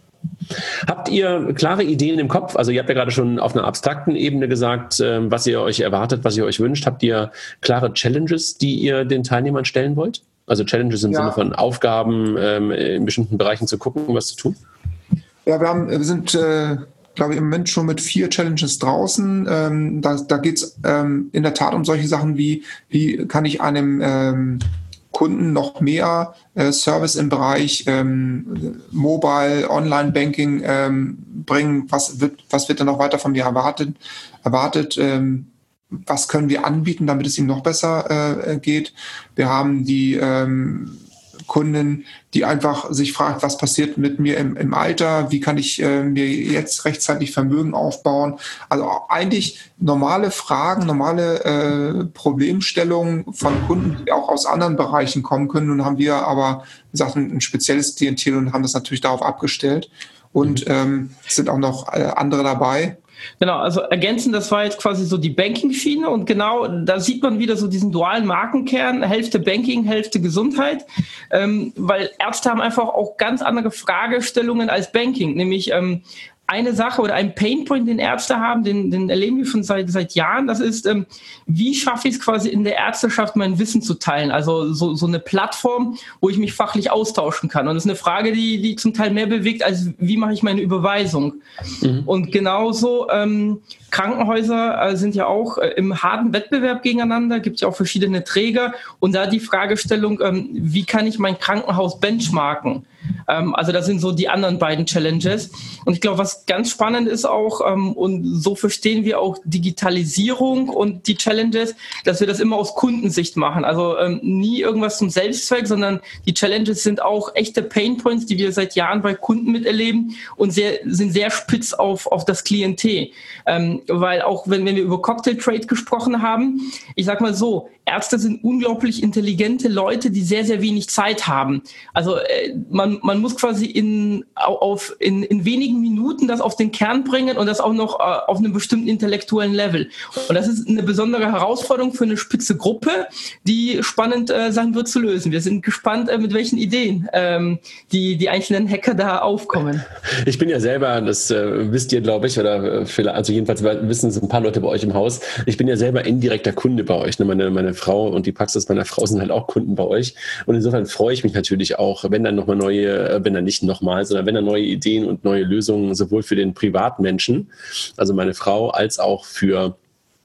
Habt ihr klare Ideen im Kopf? Also ihr habt ja gerade schon auf einer abstrakten Ebene gesagt, äh, was ihr euch erwartet, was ihr euch wünscht. Habt ihr klare Challenges, die ihr den Teilnehmern stellen wollt? Also Challenges im ja. Sinne von Aufgaben, ähm, in bestimmten Bereichen zu gucken, was zu tun? Ja, wir haben, wir sind... Äh glaube ich, im Moment schon mit vier Challenges draußen. Ähm, da da geht es ähm, in der Tat um solche Sachen wie, wie kann ich einem ähm, Kunden noch mehr äh, Service im Bereich ähm, Mobile, Online-Banking ähm, bringen? Was wird, was wird dann noch weiter von mir erwartet? erwartet ähm, was können wir anbieten, damit es ihm noch besser äh, geht? Wir haben die ähm, Kunden, die einfach sich fragt, was passiert mit mir im, im Alter, wie kann ich äh, mir jetzt rechtzeitig Vermögen aufbauen. Also eigentlich normale Fragen, normale äh, Problemstellungen von Kunden, die auch aus anderen Bereichen kommen können. Nun haben wir aber, wie gesagt, ein, ein spezielles Klientel und haben das natürlich darauf abgestellt. Und ähm, es sind auch noch äh, andere dabei. Genau, also ergänzend, das war jetzt quasi so die Banking-Schiene, und genau da sieht man wieder so diesen dualen Markenkern, Hälfte Banking, Hälfte Gesundheit, ähm, weil Ärzte haben einfach auch ganz andere Fragestellungen als Banking, nämlich ähm, eine Sache oder ein Painpoint, den Ärzte haben, den, den erleben wir schon seit, seit Jahren, das ist, ähm, wie schaffe ich es quasi in der Ärzteschaft, mein Wissen zu teilen? Also so, so eine Plattform, wo ich mich fachlich austauschen kann. Und das ist eine Frage, die, die zum Teil mehr bewegt, als wie mache ich meine Überweisung? Mhm. Und genauso ähm, Krankenhäuser äh, sind ja auch äh, im harten Wettbewerb gegeneinander, gibt ja auch verschiedene Träger. Und da die Fragestellung, ähm, wie kann ich mein Krankenhaus benchmarken? Ähm, also das sind so die anderen beiden Challenges. Und ich glaube, was ganz spannend ist auch, ähm, und so verstehen wir auch Digitalisierung und die Challenges, dass wir das immer aus Kundensicht machen. Also ähm, nie irgendwas zum Selbstzweck, sondern die Challenges sind auch echte Painpoints, die wir seit Jahren bei Kunden miterleben und sehr, sind sehr spitz auf, auf das Klientel. Ähm, weil auch wenn, wenn wir über Cocktail Trade gesprochen haben, ich sag mal so, Ärzte sind unglaublich intelligente Leute, die sehr, sehr wenig Zeit haben. Also äh, man, man muss quasi in, auf, in, in wenigen Minuten das auf den Kern bringen und das auch noch äh, auf einem bestimmten intellektuellen Level. Und das ist eine besondere Herausforderung für eine spitze Gruppe, die spannend äh, sein wird zu lösen. Wir sind gespannt, äh, mit welchen Ideen ähm, die, die einzelnen Hacker da aufkommen. Ich bin ja selber, das äh, wisst ihr, glaube ich, oder äh, vielleicht, also jedenfalls wissen es ein paar Leute bei euch im Haus, ich bin ja selber indirekter Kunde bei euch. Ne? Meine, meine Frau und die Praxis meiner Frau sind halt auch Kunden bei euch. Und insofern freue ich mich natürlich auch, wenn dann nochmal neue, wenn dann nicht nochmal, sondern wenn dann neue Ideen und neue Lösungen sowohl für den Privatmenschen, also meine Frau, als auch für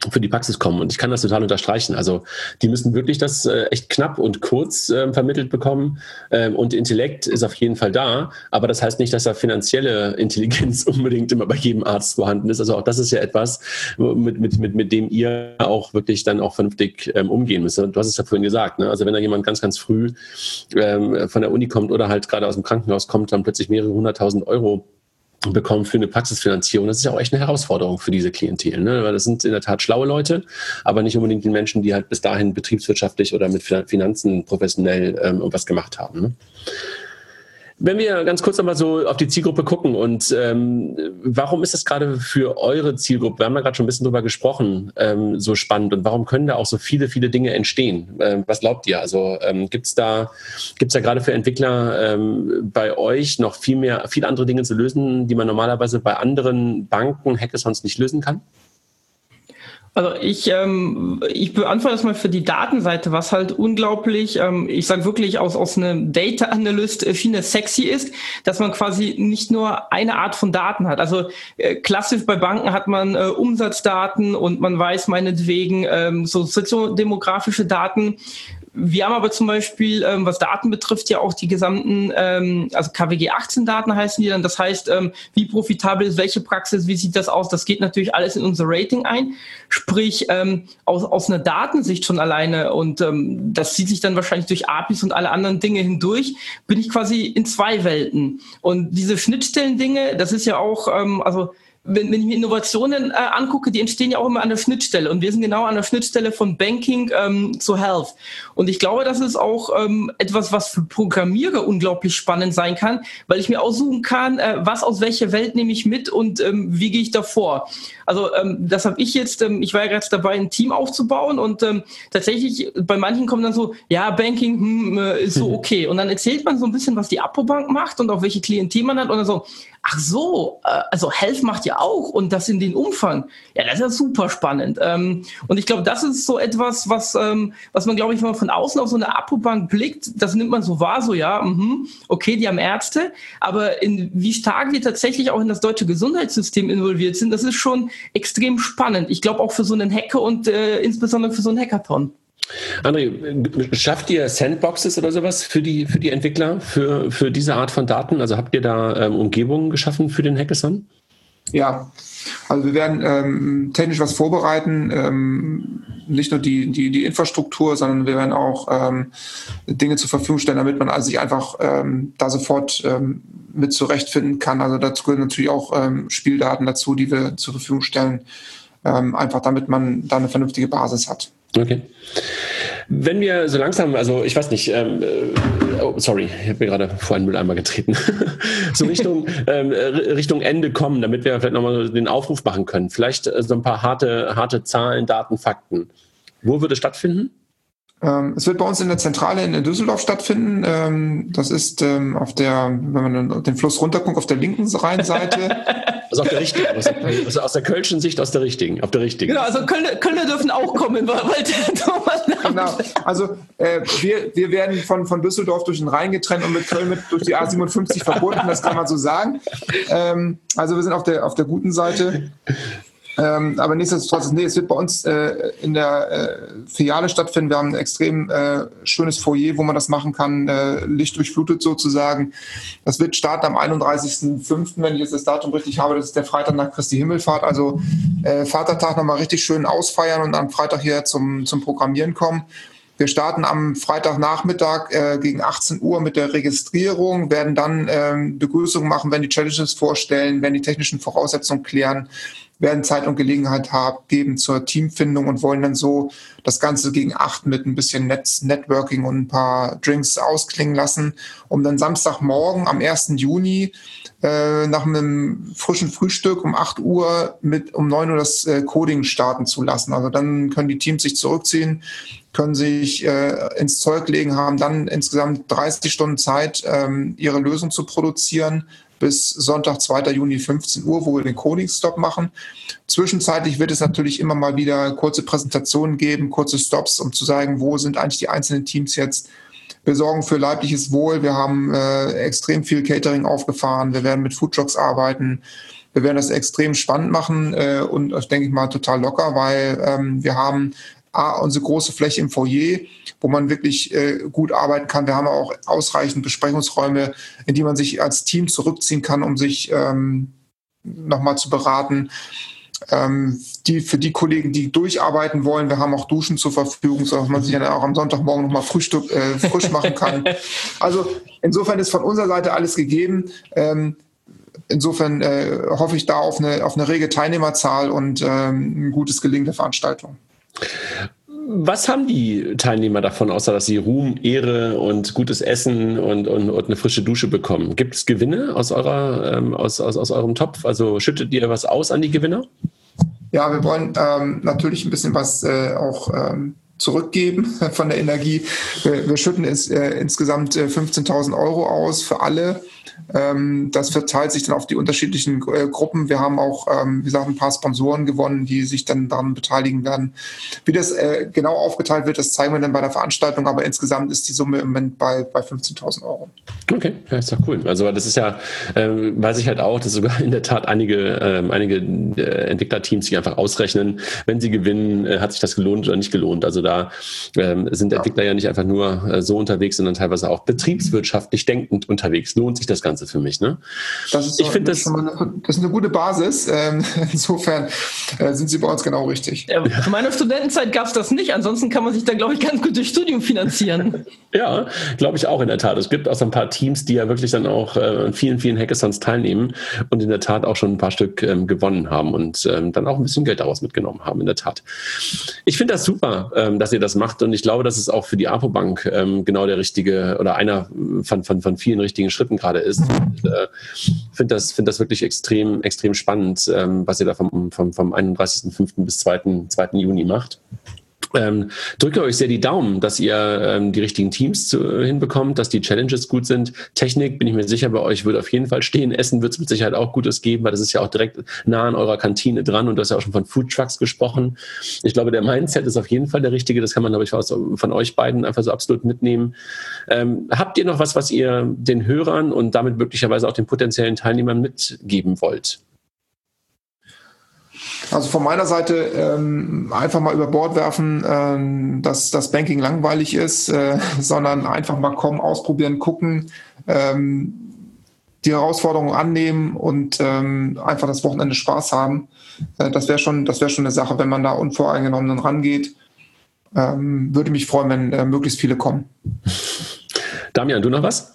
für die Praxis kommen. Und ich kann das total unterstreichen. Also die müssen wirklich das äh, echt knapp und kurz äh, vermittelt bekommen. Ähm, und Intellekt ist auf jeden Fall da. Aber das heißt nicht, dass da finanzielle Intelligenz unbedingt immer bei jedem Arzt vorhanden ist. Also auch das ist ja etwas, mit, mit, mit, mit dem ihr auch wirklich dann auch vernünftig ähm, umgehen müsst. Du hast es ja vorhin gesagt, ne? Also wenn da jemand ganz, ganz früh ähm, von der Uni kommt oder halt gerade aus dem Krankenhaus kommt, dann plötzlich mehrere hunderttausend Euro bekommen für eine Praxisfinanzierung. Das ist ja auch echt eine Herausforderung für diese Klientel, ne? Weil das sind in der Tat schlaue Leute, aber nicht unbedingt die Menschen, die halt bis dahin betriebswirtschaftlich oder mit Finanzen professionell ähm, irgendwas gemacht haben, ne? Wenn wir ganz kurz nochmal so auf die Zielgruppe gucken und ähm, warum ist das gerade für eure Zielgruppe, wir haben ja gerade schon ein bisschen drüber gesprochen, ähm, so spannend und warum können da auch so viele, viele Dinge entstehen? Ähm, was glaubt ihr? Also ähm, gibt's da gibt's da gerade für Entwickler ähm, bei euch noch viel mehr, viele andere Dinge zu lösen, die man normalerweise bei anderen Banken, Hackathons nicht lösen kann? Also ich, ähm, ich beantworte das mal für die Datenseite, was halt unglaublich, ähm, ich sage wirklich aus, aus einem Data Analyst äh, Schiene sexy ist, dass man quasi nicht nur eine Art von Daten hat. Also äh, klassisch bei Banken hat man äh, Umsatzdaten und man weiß meinetwegen ähm, so soziodemografische Daten. Wir haben aber zum Beispiel, ähm, was Daten betrifft, ja auch die gesamten, ähm, also K W G achtzehn Daten heißen die dann. Das heißt, ähm, wie profitabel ist welche Praxis, wie sieht das aus? Das geht natürlich alles in unser Rating ein. Sprich, ähm, aus, aus einer Datensicht schon alleine, und ähm, das zieht sich dann wahrscheinlich durch A P Is und alle anderen Dinge hindurch, bin ich quasi in zwei Welten. Und diese Schnittstellen-Dinge, das ist ja auch, ähm, also Wenn, wenn ich mir Innovationen äh, angucke, die entstehen ja auch immer an der Schnittstelle. Und wir sind genau an der Schnittstelle von Banking ähm, zu Health. Und ich glaube, das ist auch ähm, etwas, was für Programmierer unglaublich spannend sein kann, weil ich mir aussuchen kann, äh, was aus welcher Welt nehme ich mit und ähm, wie gehe ich davor. Also ähm, das habe ich jetzt, ähm, ich war ja gerade dabei, ein Team aufzubauen, und ähm, tatsächlich bei manchen kommen dann so, ja, Banking hm, äh, ist so okay. Und dann erzählt man so ein bisschen, was die Apobank macht und auch welche Klientel man hat, und dann so, ach so, äh, also Health macht ja auch, und das in den Umfang. Ja, das ist ja super spannend. Ähm, und ich glaube, das ist so etwas, was ähm, was man, glaube ich, wenn man von außen auf so eine Apobank blickt, das nimmt man so wahr, so ja, mh, okay, die haben Ärzte, aber in, wie stark wir tatsächlich auch in das deutsche Gesundheitssystem involviert sind, das ist schon extrem spannend. Ich glaube auch für so einen Hacker und äh, insbesondere für so einen Hackathon. André, schafft ihr Sandboxes oder sowas für die, für die Entwickler, für, für diese Art von Daten? Also habt ihr da ähm, Umgebungen geschaffen für den Hackathon? Ja, also wir werden ähm, technisch was vorbereiten, ähm, nicht nur die, die, die Infrastruktur, sondern wir werden auch ähm, Dinge zur Verfügung stellen, damit man also sich einfach ähm, da sofort ähm, mit zurechtfinden kann. Also dazu gehören natürlich auch ähm, Spieldaten dazu, die wir zur Verfügung stellen, ähm, einfach damit man da eine vernünftige Basis hat. Okay. Wenn wir so langsam, also ich weiß nicht, ähm, oh, sorry, ich habe mir gerade vor einen Mülleimer getreten, so Richtung, ähm, Richtung Ende kommen, damit wir vielleicht nochmal den Aufruf machen können. Vielleicht so ein paar harte, harte Zahlen, Daten, Fakten. Wo wird es stattfinden? Ähm, es wird bei uns in der Zentrale in Düsseldorf stattfinden. Ähm, das ist ähm, auf der, wenn man den Fluss runterguckt, auf der linken Rheinseite. Also auf der richtigen, also aus der kölschen Sicht aus der richtigen, auf der richtigen. Genau, also Kölner, Kölner dürfen auch kommen, weil der Thomas. Genau, also äh, wir, wir werden von, von Düsseldorf durch den Rhein getrennt und mit Köln mit durch die A siebenundfünfzig verbunden, das kann man so sagen. Ähm, also wir sind auf der, auf der guten Seite. Ähm, aber nichtsdestotrotz, nee, es wird bei uns äh, in der äh, Filiale stattfinden. Wir haben ein extrem äh, schönes Foyer, wo man das machen kann, äh, lichtdurchflutet sozusagen. Das wird starten am einunddreißigsten fünften, wenn ich jetzt das Datum richtig habe. Das ist der Freitag nach Christi Himmelfahrt. Also äh, Vatertag nochmal richtig schön ausfeiern und am Freitag hier zum, zum Programmieren kommen. Wir starten am Freitagnachmittag äh, gegen achtzehn Uhr mit der Registrierung, werden dann ähm, Begrüßungen machen, werden die Challenges vorstellen, werden die technischen Voraussetzungen klären, werden Zeit und Gelegenheit haben, geben zur Teamfindung und wollen dann so das Ganze gegen acht mit ein bisschen Netz, Networking und ein paar Drinks ausklingen lassen, um dann Samstagmorgen am ersten Juni äh, nach einem frischen Frühstück um acht Uhr mit um neun Uhr das äh, Coding starten zu lassen. Also dann können die Teams sich zurückziehen, können sich äh, ins Zeug legen, haben dann insgesamt dreißig Stunden Zeit, ähm, ihre Lösung zu produzieren, bis Sonntag, zweiter Juni, fünfzehn Uhr, wo wir den Coding-Stop machen. Zwischenzeitlich wird es natürlich immer mal wieder kurze Präsentationen geben, kurze Stops, um zu sagen, wo sind eigentlich die einzelnen Teams jetzt. Wir sorgen für leibliches Wohl. Wir haben äh, extrem viel Catering aufgefahren. Wir werden mit Foodtrucks arbeiten. Wir werden das extrem spannend machen äh, und, denke ich mal, total locker, weil ähm, wir haben A, unsere große Fläche im Foyer, wo man wirklich äh, gut arbeiten kann. Wir haben auch ausreichend Besprechungsräume, in die man sich als Team zurückziehen kann, um sich ähm, nochmal zu beraten. Ähm, die, für die Kollegen, die durcharbeiten wollen, wir haben auch Duschen zur Verfügung, sodass man sich dann auch am Sonntagmorgen nochmal Frühstück äh, frisch machen kann. Also insofern ist von unserer Seite alles gegeben. Ähm, insofern äh, hoffe ich da auf eine, auf eine rege Teilnehmerzahl und ähm, ein gutes Gelingen der Veranstaltung. Was haben die Teilnehmer davon, außer dass sie Ruhm, Ehre und gutes Essen und, und, und eine frische Dusche bekommen? Gibt es Gewinne aus, eurer, ähm, aus, aus, aus eurem Topf? Also schüttet ihr was aus an die Gewinner? Ja, wir wollen ähm, natürlich ein bisschen was äh, auch ähm, zurückgeben von der Energie. Wir, wir schütten ins, äh, insgesamt äh, fünfzehntausend Euro aus für alle. Ähm, das verteilt sich dann auf die unterschiedlichen äh, Gruppen. Wir haben auch, ähm, wie gesagt, ein paar Sponsoren gewonnen, die sich dann daran beteiligen werden. Wie das äh, genau aufgeteilt wird, das zeigen wir dann bei der Veranstaltung, aber insgesamt ist die Summe im Moment bei, bei fünfzehntausend Euro. Okay, ja, ist doch cool. Also das ist ja, ähm, weiß ich halt auch, dass sogar in der Tat einige, ähm, einige äh, Entwicklerteams sich einfach ausrechnen, wenn sie gewinnen, äh, hat sich das gelohnt oder nicht gelohnt. Also da ähm, sind Entwickler ja. ja nicht einfach nur äh, so unterwegs, sondern teilweise auch betriebswirtschaftlich denkend unterwegs. Lohnt sich das Ganze für mich, ne? Das ist, so, ich das, das, eine, das ist eine gute Basis. Ähm, insofern äh, sind Sie bei uns genau richtig. Ja, zu meiner Studentenzeit gab es das nicht. Ansonsten kann man sich da, glaube ich, ganz gut durch Studium finanzieren. Ja, glaube ich auch in der Tat. Es gibt auch so ein paar Teams, die ja wirklich dann auch äh, an vielen, vielen Hackathons teilnehmen und in der Tat auch schon ein paar Stück ähm, gewonnen haben und ähm, dann auch ein bisschen Geld daraus mitgenommen haben, in der Tat. Ich finde das super, ähm, dass ihr das macht und ich glaube, dass es auch für die Apobank ähm, genau der richtige oder einer von, von, von vielen richtigen Schritten gerade ist. Ich äh, finde das, find das wirklich extrem, extrem spannend, ähm, was ihr da vom, vom, vom einunddreißigsten fünften bis zweiten Juni macht. Ähm, drücke euch sehr die Daumen, dass ihr ähm, die richtigen Teams zu, hinbekommt, dass die Challenges gut sind. Technik, bin ich mir sicher, bei euch wird auf jeden Fall stehen. Essen wird es mit Sicherheit auch Gutes geben, weil das ist ja auch direkt nah an eurer Kantine dran und du hast ja auch schon von Food Trucks gesprochen. Ich glaube, der Mindset ist auf jeden Fall der richtige. Das kann man, glaube ich, von euch beiden einfach so absolut mitnehmen. Ähm, habt ihr noch was, was ihr den Hörern und damit möglicherweise auch den potenziellen Teilnehmern mitgeben wollt? Also von meiner Seite ähm, einfach mal über Bord werfen, ähm, dass das Banking langweilig ist, äh, sondern einfach mal kommen, ausprobieren, gucken, ähm, die Herausforderungen annehmen und ähm, einfach das Wochenende Spaß haben. Äh, das wäre schon, das wäre schon eine Sache, wenn man da unvoreingenommen rangeht. Ähm, würde mich freuen, wenn äh, möglichst viele kommen. Damian, du noch was?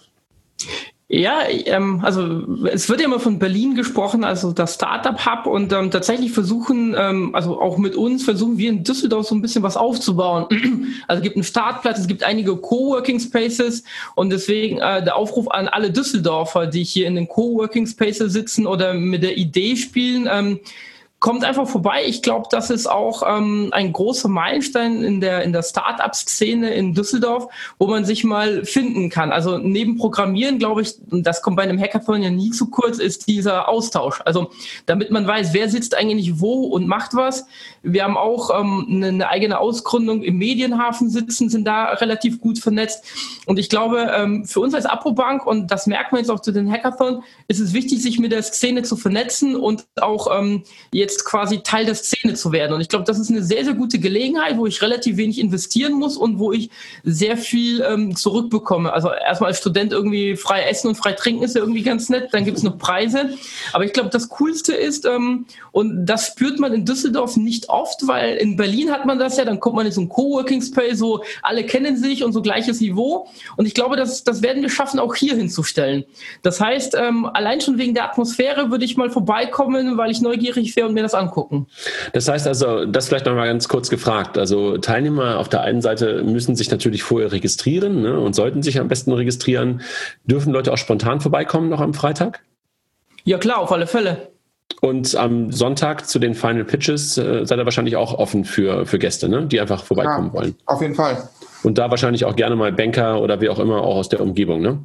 Ja, ähm, also es wird ja immer von Berlin gesprochen, also das Startup-Hub und ähm, tatsächlich versuchen, ähm, also auch mit uns versuchen wir in Düsseldorf so ein bisschen was aufzubauen. Also es gibt einen Startplatz, es gibt einige Coworking Spaces und deswegen äh, der Aufruf an alle Düsseldorfer, die hier in den Coworking Spaces sitzen oder mit der Idee spielen, ähm, kommt einfach vorbei. Ich glaube, das ist auch ähm, ein großer Meilenstein in der in der Start-up-Szene in Düsseldorf, wo man sich mal finden kann. Also neben Programmieren, glaube ich, und das kommt bei einem Hackathon ja nie zu kurz, ist dieser Austausch. Also damit man weiß, wer sitzt eigentlich wo und macht was. Wir haben auch ähm, eine, eine eigene Ausgründung im Medienhafen sitzen, sind da relativ gut vernetzt. Und ich glaube, ähm, für uns als Apobank, und das merkt man jetzt auch zu den Hackathon, ist es wichtig, sich mit der Szene zu vernetzen und auch ähm, jetzt quasi Teil der Szene zu werden. Und ich glaube, das ist eine sehr, sehr gute Gelegenheit, wo ich relativ wenig investieren muss und wo ich sehr viel ähm, zurückbekomme. Also erstmal als Student irgendwie frei essen und frei trinken ist ja irgendwie ganz nett. Dann gibt es noch Preise. Aber ich glaube, das Coolste ist, ähm, und das spürt man in Düsseldorf nicht oft, weil in Berlin hat man das ja, dann kommt man in so ein Coworking Space, so alle kennen sich und so gleiches Niveau. Und ich glaube, das, das werden wir schaffen, auch hier hinzustellen. Das heißt, ähm, allein schon wegen der Atmosphäre würde ich mal vorbeikommen, weil ich neugierig wäre und mir das angucken. Das heißt also, das vielleicht noch mal ganz kurz gefragt. Also Teilnehmer auf der einen Seite müssen sich natürlich vorher registrieren, ne, und sollten sich am besten registrieren. Dürfen Leute auch spontan vorbeikommen noch am Freitag? Ja klar, auf alle Fälle. Und am Sonntag zu den Final Pitches äh, seid ihr wahrscheinlich auch offen für, für Gäste, ne, die einfach vorbeikommen ja, wollen. Auf jeden Fall. Und da wahrscheinlich auch gerne mal Banker oder wie auch immer auch aus der Umgebung, ne?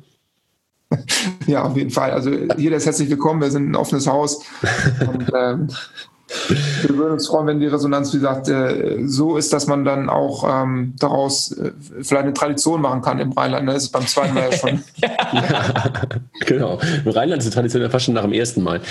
Ja, auf jeden Fall. Also jeder ist herzlich willkommen. Wir sind ein offenes Haus. Und, ähm, Wir würden uns freuen, wenn die Resonanz, wie gesagt, so ist, dass man dann auch ähm, daraus vielleicht eine Tradition machen kann im Rheinland. Das ist beim zweiten Mal ja schon. Ja, genau. Im Rheinland ist die Tradition ja fast schon nach dem ersten Mal.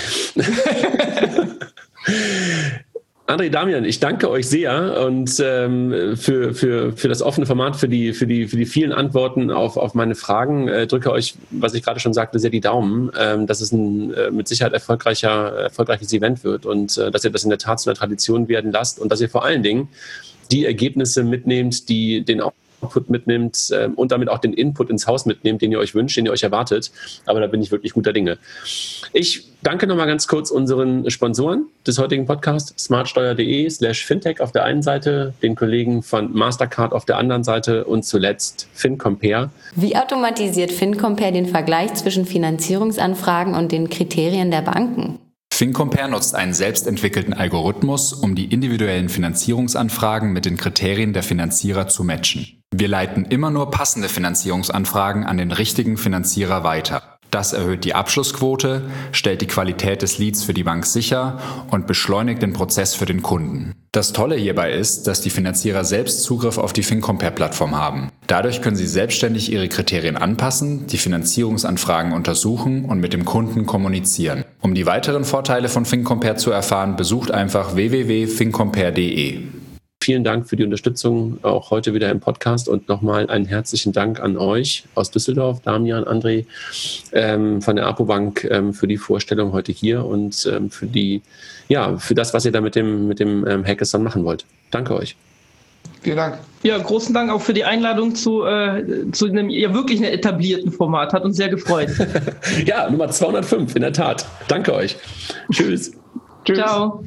André, Damian, ich danke euch sehr und ähm, für, für, für das offene Format, für die, für die, für die vielen Antworten auf, auf meine Fragen. Äh, drücke euch, was ich gerade schon sagte, sehr die Daumen, ähm, dass es ein äh, mit Sicherheit erfolgreicher, erfolgreiches Event wird und äh, dass ihr das in der Tat zu einer Tradition werden lasst und dass ihr vor allen Dingen die Ergebnisse mitnehmt, die den Output mitnimmt äh, und damit auch den Input ins Haus mitnehmt, den ihr euch wünscht, den ihr euch erwartet. Aber da bin ich wirklich guter Dinge. Ich danke nochmal ganz kurz unseren Sponsoren des heutigen Podcasts, smartsteuer.de slash fintech auf der einen Seite, den Kollegen von Mastercard auf der anderen Seite und zuletzt FinCompare. Wie automatisiert FinCompare den Vergleich zwischen Finanzierungsanfragen und den Kriterien der Banken? FinCompare nutzt einen selbstentwickelten Algorithmus, um die individuellen Finanzierungsanfragen mit den Kriterien der Finanzierer zu matchen. Wir leiten immer nur passende Finanzierungsanfragen an den richtigen Finanzierer weiter. Das erhöht die Abschlussquote, stellt die Qualität des Leads für die Bank sicher und beschleunigt den Prozess für den Kunden. Das Tolle hierbei ist, dass die Finanzierer selbst Zugriff auf die FinCompare-Plattform haben. Dadurch können sie selbstständig ihre Kriterien anpassen, die Finanzierungsanfragen untersuchen und mit dem Kunden kommunizieren. Um die weiteren Vorteile von FinCompare zu erfahren, besucht einfach w w w punkt fincompare punkt d e. Vielen Dank für die Unterstützung, auch heute wieder im Podcast und nochmal einen herzlichen Dank an euch aus Düsseldorf, Damian, André, ähm, von der Apobank ähm, für die Vorstellung heute hier und ähm, für die, ja, für das, was ihr da mit dem, mit dem ähm, Hackathon machen wollt. Danke euch. Vielen Dank. Ja, großen Dank auch für die Einladung zu, äh, zu einem ja wirklich einem etablierten Format. Hat uns sehr gefreut. Ja, Nummer zweihundertfünf, in der Tat. Danke euch. Tschüss. Tschüss. Ciao.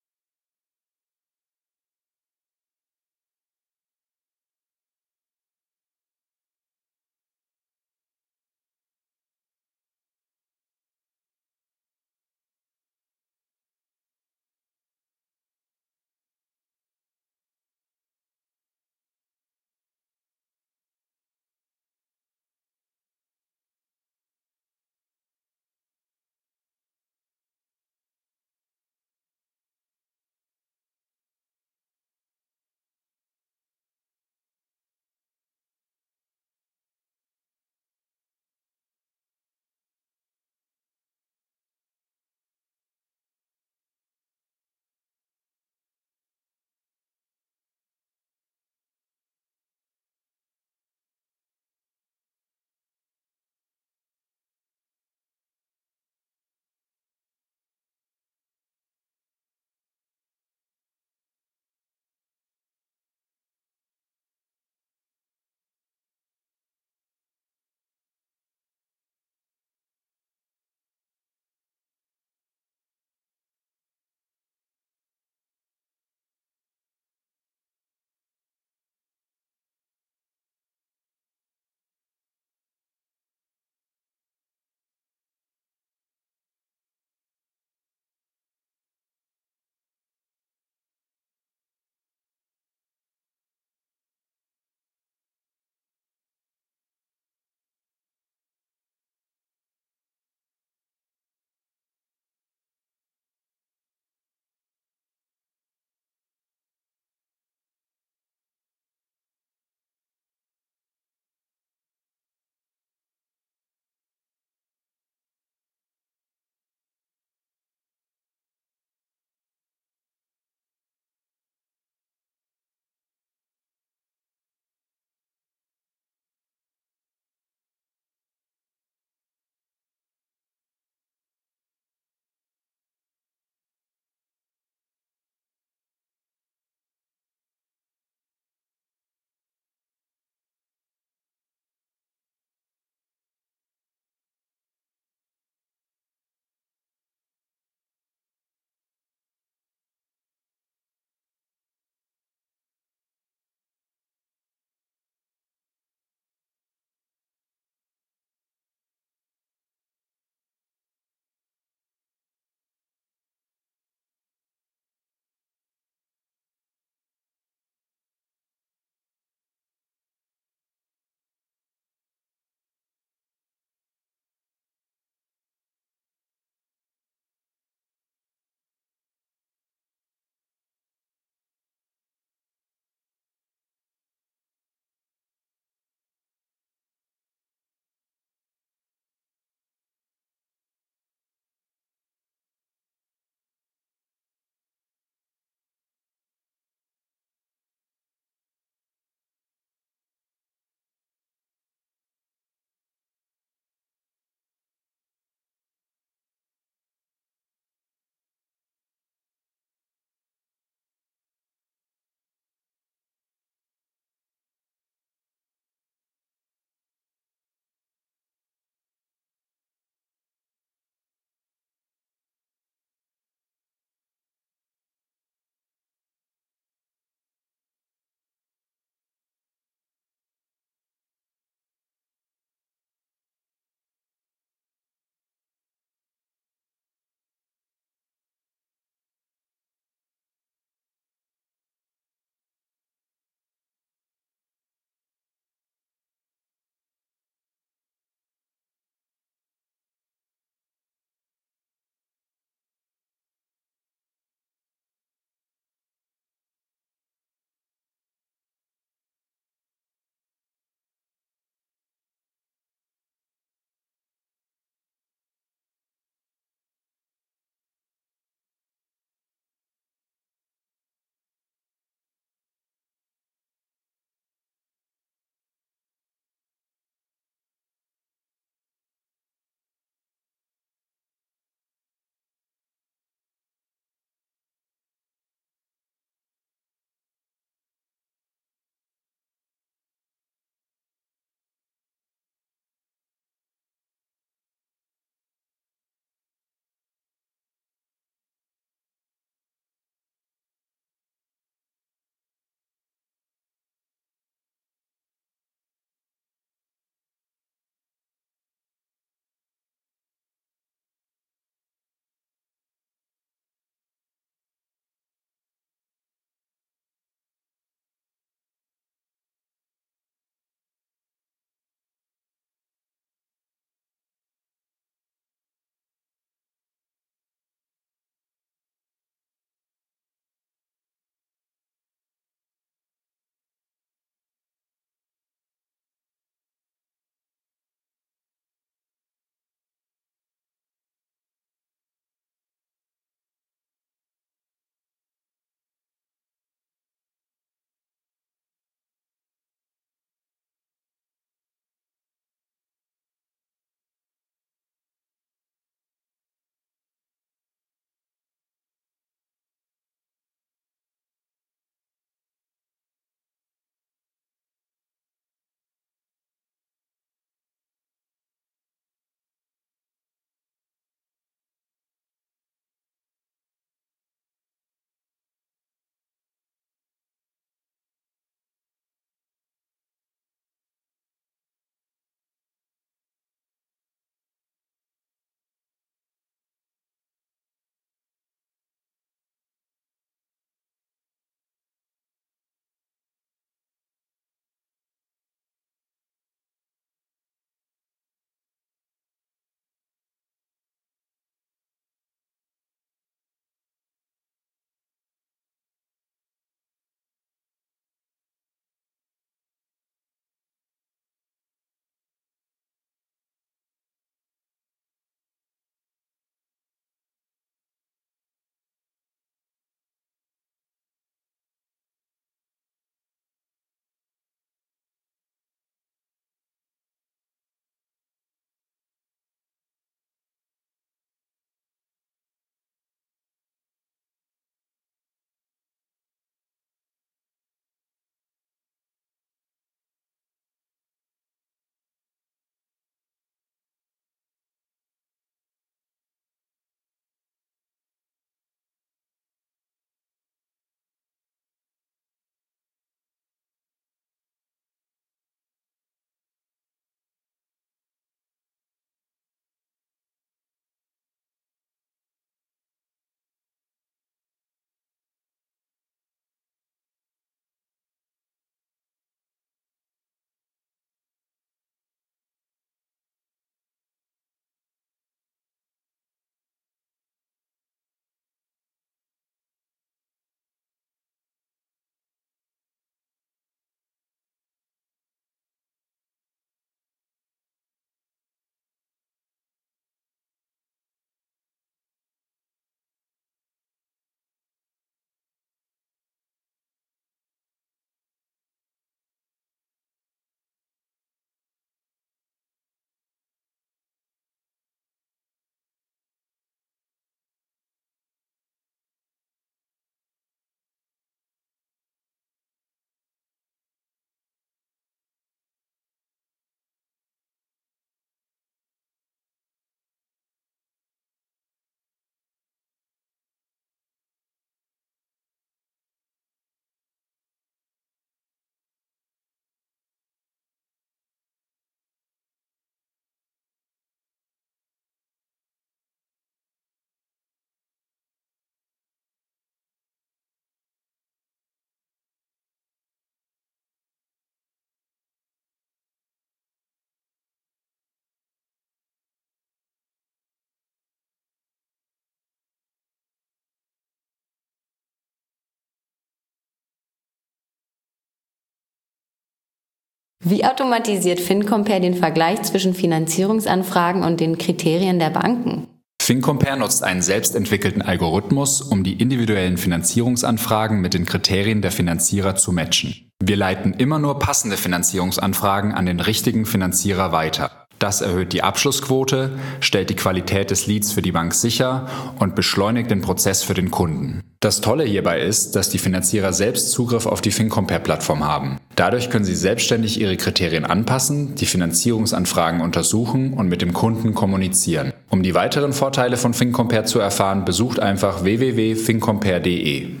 Wie automatisiert FinCompare den Vergleich zwischen Finanzierungsanfragen und den Kriterien der Banken? FinCompare nutzt einen selbstentwickelten Algorithmus, um die individuellen Finanzierungsanfragen mit den Kriterien der Finanzierer zu matchen. Wir leiten immer nur passende Finanzierungsanfragen an den richtigen Finanzierer weiter. Das erhöht die Abschlussquote, stellt die Qualität des Leads für die Bank sicher und beschleunigt den Prozess für den Kunden. Das Tolle hierbei ist, dass die Finanzierer selbst Zugriff auf die FinCompare-Plattform haben. Dadurch können sie selbstständig ihre Kriterien anpassen, die Finanzierungsanfragen untersuchen und mit dem Kunden kommunizieren. Um die weiteren Vorteile von FinCompare zu erfahren, besucht einfach w w w punkt fincompare punkt d e.